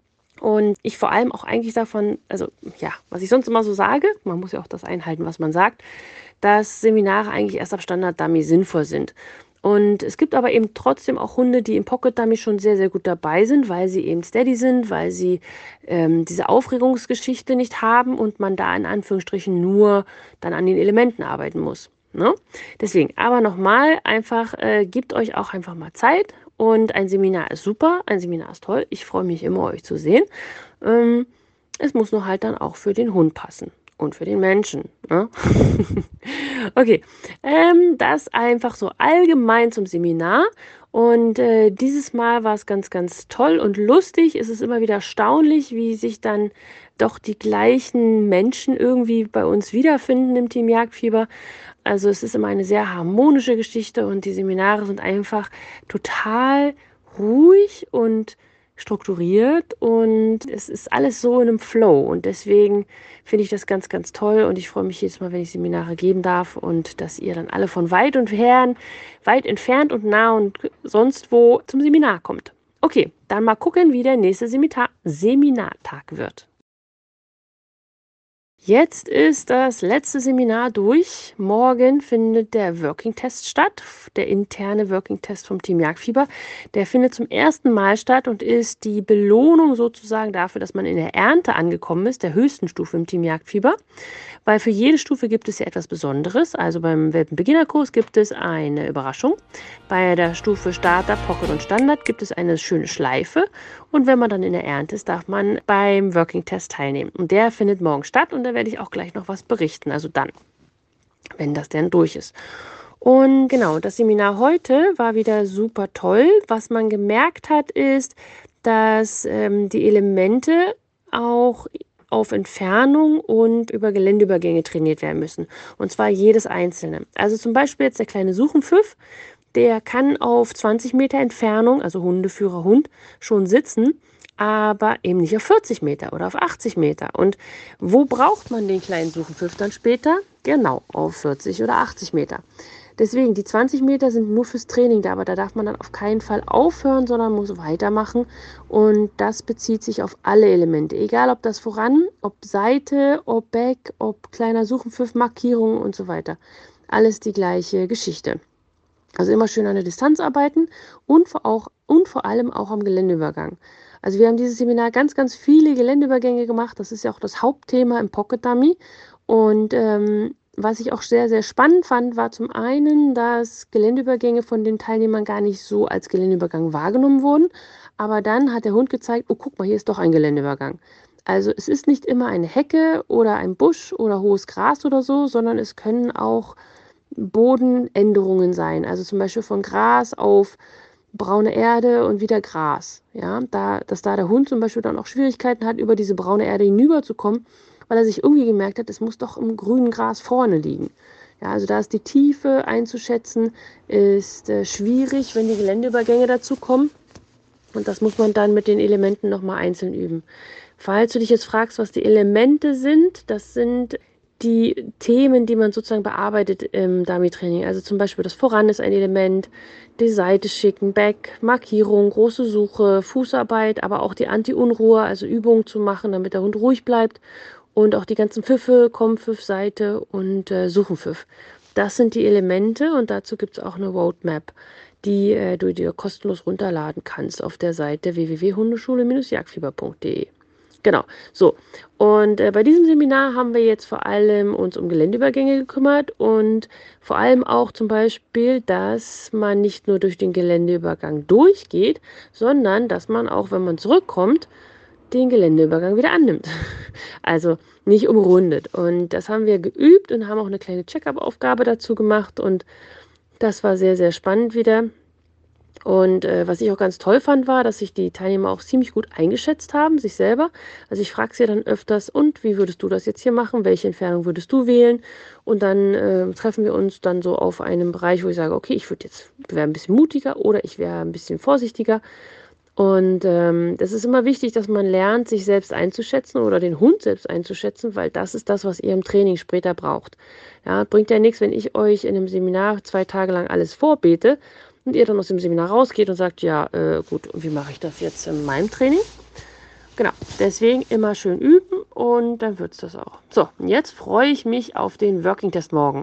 Und ich vor allem auch eigentlich davon, also ja, was ich sonst immer so sage, man muss ja auch das einhalten, was man sagt, dass Seminare eigentlich erst ab Standard-Dummy sinnvoll sind. Und es gibt aber eben trotzdem auch Hunde, die im Pocket-Dummy schon sehr, sehr gut dabei sind, weil sie eben steady sind, weil sie ähm, diese Aufregungsgeschichte nicht haben und man da in Anführungsstrichen nur dann an den Elementen arbeiten muss. Ne? Deswegen, aber nochmal, einfach, äh, gebt euch auch einfach mal Zeit und ein Seminar ist super, ein Seminar ist toll. Ich freue mich immer, euch zu sehen. Ähm, Es muss nur halt dann auch für den Hund passen und für den Menschen. Ne? Okay, ähm, das einfach so allgemein zum Seminar. Und äh, dieses Mal war es ganz, ganz toll und lustig. Es ist immer wieder erstaunlich, wie sich dann doch die gleichen Menschen irgendwie bei uns wiederfinden im Team Jagdfieber. Also es ist immer eine sehr harmonische Geschichte und die Seminare sind einfach total ruhig und strukturiert und es ist alles so in einem Flow und deswegen finde ich das ganz, ganz toll und ich freue mich jedes Mal, wenn ich Seminare geben darf und dass ihr dann alle von weit und fern, weit entfernt und nah und sonst wo zum Seminar kommt. Okay, dann mal gucken, wie der nächste Seminar Seminartag wird. Jetzt ist das letzte Seminar durch. Morgen findet der Working Test statt, der interne Working Test vom Team Jagdfieber. Der findet zum ersten Mal statt und ist die Belohnung sozusagen dafür, dass man in der Ernte angekommen ist, der höchsten Stufe im Team Jagdfieber. Weil für jede Stufe gibt es ja etwas Besonderes. Also beim Welpenbeginnerkurs gibt es eine Überraschung. Bei der Stufe Starter, Pocket und Standard gibt es eine schöne Schleife. Und wenn man dann in der Ernte ist, darf man beim Working Test teilnehmen. Und der findet morgen statt und da werde ich auch gleich noch was berichten. Also dann, wenn das denn durch ist. Und genau, das Seminar heute war wieder super toll. Was man gemerkt hat, ist, dass ähm, die Elemente auch auf Entfernung und über Geländeübergänge trainiert werden müssen. Und zwar jedes einzelne. Also zum Beispiel jetzt der kleine Suchenpfiff, der kann auf zwanzig Meter Entfernung, also Hundeführer Hund, schon sitzen, aber eben nicht auf vierzig Meter oder auf achtzig Meter. Und wo braucht man den kleinen Suchenpfiff dann später? Genau, auf vierzig oder achtzig Meter. Deswegen, die zwanzig Meter sind nur fürs Training da, aber da darf man dann auf keinen Fall aufhören, sondern muss weitermachen. Und das bezieht sich auf alle Elemente, egal ob das voran, ob Seite, ob Back, ob kleiner Suchenpfiff, Markierungen und so weiter. Alles die gleiche Geschichte. Also immer schön an der Distanz arbeiten und vor, auch, und vor allem auch am Geländeübergang. Also wir haben dieses Seminar ganz, ganz viele Geländeübergänge gemacht. Das ist ja auch das Hauptthema im Pocket Dummy. Und ähm, was ich auch sehr, sehr spannend fand, war zum einen, dass Geländeübergänge von den Teilnehmern gar nicht so als Geländeübergang wahrgenommen wurden. Aber dann hat der Hund gezeigt, oh, guck mal, hier ist doch ein Geländeübergang. Also es ist nicht immer eine Hecke oder ein Busch oder hohes Gras oder so, sondern es können auch Bodenänderungen sein. Also zum Beispiel von Gras auf braune Erde und wieder Gras. Ja, da, dass da der Hund zum Beispiel dann auch Schwierigkeiten hat, über diese braune Erde hinüberzukommen, weil er sich irgendwie gemerkt hat, es muss doch im grünen Gras vorne liegen. Ja, also da ist die Tiefe einzuschätzen, ist äh, schwierig, wenn die Geländeübergänge dazu kommen. Und das muss man dann mit den Elementen nochmal einzeln üben. Falls du dich jetzt fragst, was die Elemente sind, das sind die Themen, die man sozusagen bearbeitet im Dummy-Training. Also zum Beispiel das Voran ist ein Element, die Seite schicken, Back, Markierung, große Suche, Fußarbeit, aber auch die Anti-Unruhe, also Übungen zu machen, damit der Hund ruhig bleibt. Und auch die ganzen Pfiffe, Komm-Pfiff, Seite und äh, Suchen-Pfiff. Das sind die Elemente und dazu gibt es auch eine Roadmap, die äh, du dir kostenlos runterladen kannst auf der Seite w w w punkt hundeschule Bindestrich jagdfieber punkt de. Genau, so. Und äh, bei diesem Seminar haben wir jetzt vor allem uns um Geländeübergänge gekümmert und vor allem auch zum Beispiel, dass man nicht nur durch den Geländeübergang durchgeht, sondern dass man auch, wenn man zurückkommt, den Geländeübergang wieder annimmt. Also nicht umrundet. Und das haben wir geübt und haben auch eine kleine Check-up-Aufgabe dazu gemacht und das war sehr, sehr spannend wieder. Und äh, was ich auch ganz toll fand, war, dass sich die Teilnehmer auch ziemlich gut eingeschätzt haben, sich selber. Also ich frage sie dann öfters, und wie würdest du das jetzt hier machen? Welche Entfernung würdest du wählen? Und dann äh, treffen wir uns dann so auf einem Bereich, wo ich sage, okay, ich würde jetzt, wäre ein bisschen mutiger oder ich wäre ein bisschen vorsichtiger. Und ähm, das ist immer wichtig, dass man lernt, sich selbst einzuschätzen oder den Hund selbst einzuschätzen, weil das ist das, was ihr im Training später braucht. Ja, bringt ja nichts, wenn ich euch in einem Seminar zwei Tage lang alles vorbete und ihr dann aus dem Seminar rausgeht und sagt, ja, äh, gut, und wie mache ich das jetzt in meinem Training? Genau, deswegen immer schön üben und dann wird es das auch. So, und jetzt freue ich mich auf den Working Test morgen.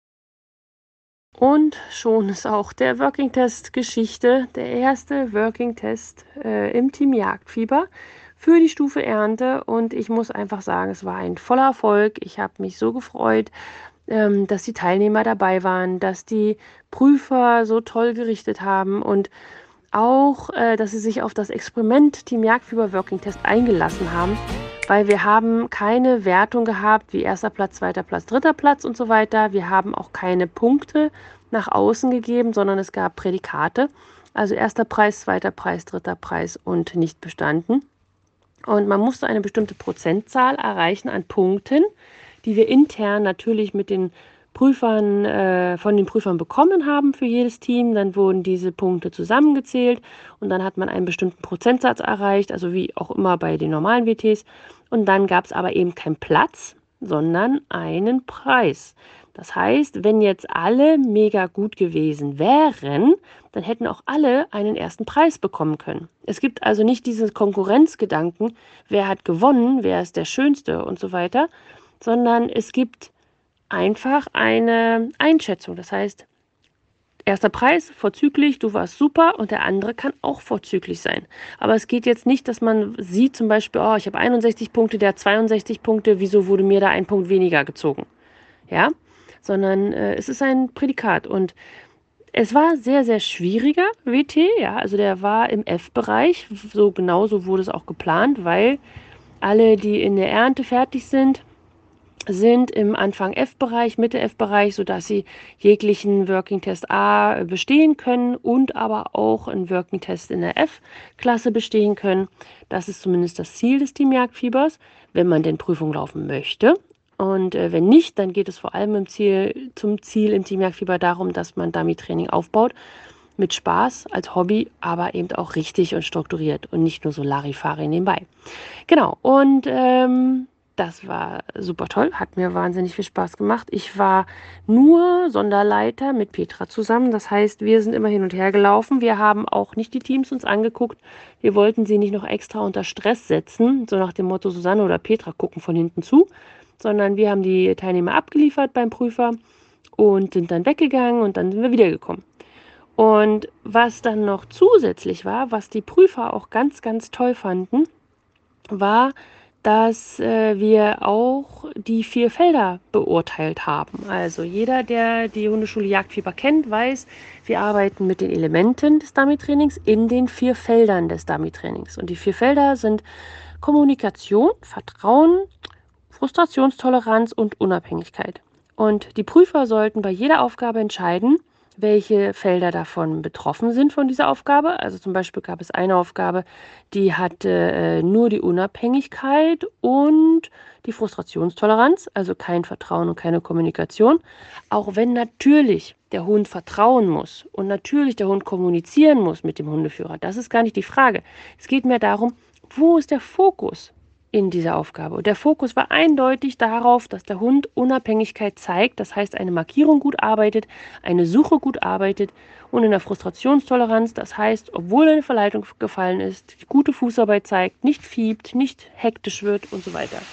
Und schon ist auch der Working Test Geschichte, der erste Working Test äh, im Team Jagdfieber für die Stufe Ernte. Und ich muss einfach sagen, es war ein voller Erfolg. Ich habe mich so gefreut, ähm, dass die Teilnehmer dabei waren, dass die Prüfer so toll gerichtet haben und auch, äh, dass sie sich auf das Experiment Team Jagdfieber Working Test eingelassen haben, weil wir haben keine Wertung gehabt, wie erster Platz, zweiter Platz, dritter Platz und so weiter. Wir haben auch keine Punkte nach außen gegeben, sondern es gab Prädikate. Also erster Preis, zweiter Preis, dritter Preis und nicht bestanden. Und man musste eine bestimmte Prozentzahl erreichen an Punkten, die wir intern natürlich mit den Prüfern, äh, von den Prüfern bekommen haben für jedes Team. Dann wurden diese Punkte zusammengezählt und dann hat man einen bestimmten Prozentsatz erreicht, also wie auch immer bei den normalen W Ts. Und dann gab es aber eben keinen Platz, sondern einen Preis. Das heißt, wenn jetzt alle mega gut gewesen wären, dann hätten auch alle einen ersten Preis bekommen können. Es gibt also nicht diesen Konkurrenzgedanken, wer hat gewonnen, wer ist der Schönste und so weiter, sondern es gibt einfach eine Einschätzung. Das heißt, erster Preis, vorzüglich, du warst super und der andere kann auch vorzüglich sein. Aber es geht jetzt nicht, dass man sieht zum Beispiel, oh, ich habe einundsechzig Punkte, der hat zweiundsechzig Punkte, wieso wurde mir da ein Punkt weniger gezogen? Ja, sondern äh, es ist ein Prädikat und es war sehr, sehr schwieriger W T, ja, also der war im F-Bereich, so genauso wurde es auch geplant, weil alle, die in der Ernte fertig sind, sind im Anfang F-Bereich, Mitte F-Bereich, sodass sie jeglichen Working Test A bestehen können und aber auch einen Working Test in der F-Klasse bestehen können. Das ist zumindest das Ziel des Team Jagdfiebers, wenn man denn Prüfung laufen möchte. Und äh, wenn nicht, dann geht es vor allem im Ziel, zum Ziel im Team Jagdfieber darum, dass man Dummy-Training aufbaut, mit Spaß als Hobby, aber eben auch richtig und strukturiert und nicht nur so Larifari nebenbei. Genau, und ähm, das war super toll, hat mir wahnsinnig viel Spaß gemacht. Ich war nur Sonderleiter mit Petra zusammen, das heißt, wir sind immer hin und her gelaufen. Wir haben auch nicht die Teams uns angeguckt. Wir wollten sie nicht noch extra unter Stress setzen, so nach dem Motto Susanne oder Petra gucken von hinten zu, sondern wir haben die Teilnehmer abgeliefert beim Prüfer und sind dann weggegangen und dann sind wir wiedergekommen. Und was dann noch zusätzlich war, was die Prüfer auch ganz, ganz toll fanden, war, dass äh, wir auch die vier Felder beurteilt haben. Also jeder, der die Hundeschule Jagdfieber kennt, weiß, wir arbeiten mit den Elementen des Dummy-Trainings in den vier Feldern des Dummy-Trainings. Und die vier Felder sind Kommunikation, Vertrauen, Frustrationstoleranz und Unabhängigkeit. Und die Prüfer sollten bei jeder Aufgabe entscheiden, welche Felder davon betroffen sind von dieser Aufgabe. Also zum Beispiel gab es eine Aufgabe, die hatte äh, nur die Unabhängigkeit und die Frustrationstoleranz, also kein Vertrauen und keine Kommunikation. Auch wenn natürlich der Hund vertrauen muss und natürlich der Hund kommunizieren muss mit dem Hundeführer. Das ist gar nicht die Frage. Es geht mehr darum, wo ist der Fokus in dieser Aufgabe. Und der Fokus war eindeutig darauf, dass der Hund Unabhängigkeit zeigt, das heißt eine Markierung gut arbeitet, eine Suche gut arbeitet und in der Frustrationstoleranz, das heißt, obwohl eine Verleitung gefallen ist, gute Fußarbeit zeigt, nicht fiebt, nicht hektisch wird und so weiter.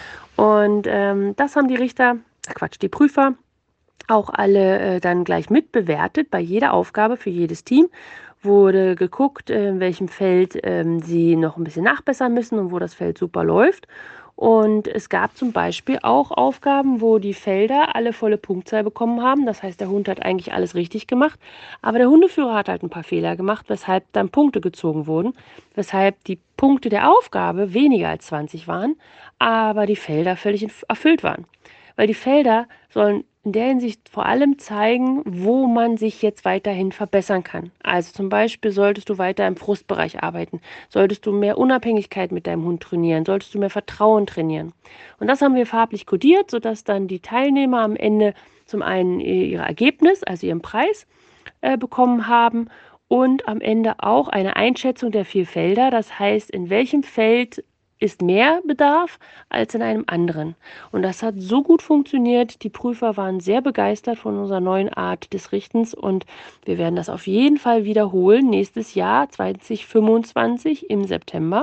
Und ähm, das haben die Richter, äh Quatsch, die Prüfer auch alle äh, dann gleich mitbewertet bei jeder Aufgabe für jedes Team. Wurde geguckt, in welchem Feld ähm, sie noch ein bisschen nachbessern müssen und wo das Feld super läuft. Und es gab zum Beispiel auch Aufgaben, wo die Felder alle volle Punktzahl bekommen haben. Das heißt, der Hund hat eigentlich alles richtig gemacht. Aber der Hundeführer hat halt ein paar Fehler gemacht, weshalb dann Punkte gezogen wurden. Weshalb die Punkte der Aufgabe weniger als zwanzig waren, aber die Felder völlig erfüllt waren. Weil die Felder sollen in der Hinsicht vor allem zeigen, wo man sich jetzt weiterhin verbessern kann. Also zum Beispiel solltest du weiter im Frustbereich arbeiten, solltest du mehr Unabhängigkeit mit deinem Hund trainieren, solltest du mehr Vertrauen trainieren. Und das haben wir farblich kodiert, sodass dann die Teilnehmer am Ende zum einen ihr Ergebnis, also ihren Preis, äh, bekommen haben und am Ende auch eine Einschätzung der vier Felder. Das heißt, in welchem Feld ist mehr Bedarf als in einem anderen. Und das hat so gut funktioniert. Die Prüfer waren sehr begeistert von unserer neuen Art des Richtens und wir werden das auf jeden Fall wiederholen nächstes Jahr zwanzig fünfundzwanzig im September.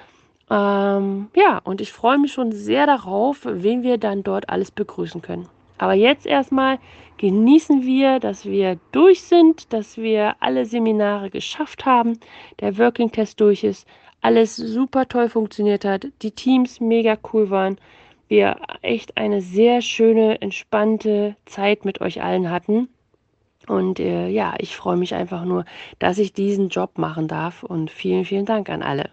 Ähm, ja, und ich freue mich schon sehr darauf, wen wir dann dort alles begrüßen können. Aber jetzt erstmal genießen wir, dass wir durch sind, dass wir alle Seminare geschafft haben, der Working Test durch ist, alles super toll funktioniert hat, die Teams mega cool waren, wir echt eine sehr schöne, entspannte Zeit mit euch allen hatten. Und äh, ja, ich freue mich einfach nur, dass ich diesen Job machen darf und vielen, vielen Dank an alle.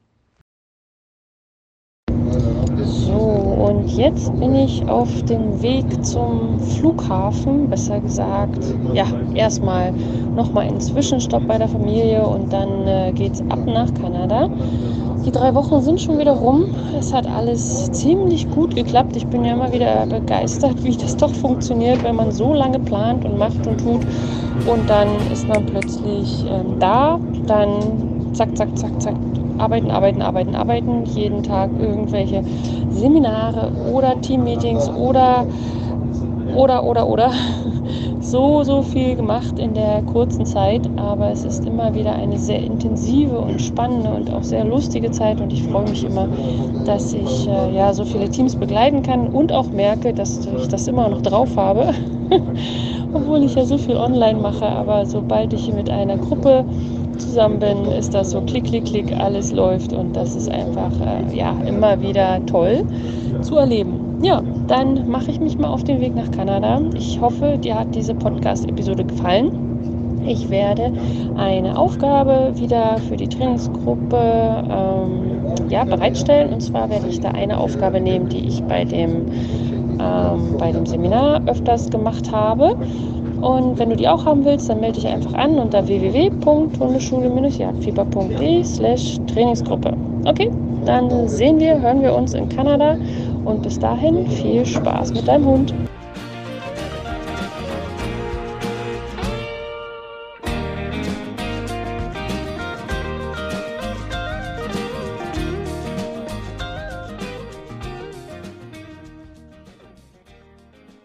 So, und jetzt bin ich auf dem Weg zum Flughafen, besser gesagt, ja, erstmal nochmal einen Zwischenstopp bei der Familie und dann äh, geht's ab nach Kanada. Die drei Wochen sind schon wieder rum. Es hat alles ziemlich gut geklappt. Ich bin ja immer wieder begeistert, wie das doch funktioniert, wenn man so lange plant und macht und tut. Und dann ist man plötzlich ähm, da. Dann zack, zack, zack, zack. Arbeiten, arbeiten, arbeiten, arbeiten. Jeden Tag irgendwelche Seminare oder Teammeetings oder, oder, oder, oder. So, so viel gemacht in der kurzen Zeit, aber es ist immer wieder eine sehr intensive und spannende und auch sehr lustige Zeit und ich freue mich immer, dass ich äh, ja, so viele Teams begleiten kann und auch merke, dass ich das immer noch drauf habe, obwohl ich ja so viel online mache, aber sobald ich mit einer Gruppe zusammen bin, ist das so klick, klick, klick, alles läuft und das ist einfach äh, ja, immer wieder toll zu erleben. Ja, dann mache ich mich mal auf den Weg nach Kanada. Ich hoffe, dir hat diese Podcast-Episode gefallen. Ich werde eine Aufgabe wieder für die Trainingsgruppe ähm, ja, bereitstellen. Und zwar werde ich da eine Aufgabe nehmen, die ich bei dem, ähm, bei dem Seminar öfters gemacht habe. Und wenn du die auch haben willst, dann melde dich einfach an unter w w w punkt hundeschule jagdfieber punkt d e slash Trainingsgruppe. Okay, dann sehen wir, hören wir uns in Kanada und bis dahin viel Spaß mit deinem Hund.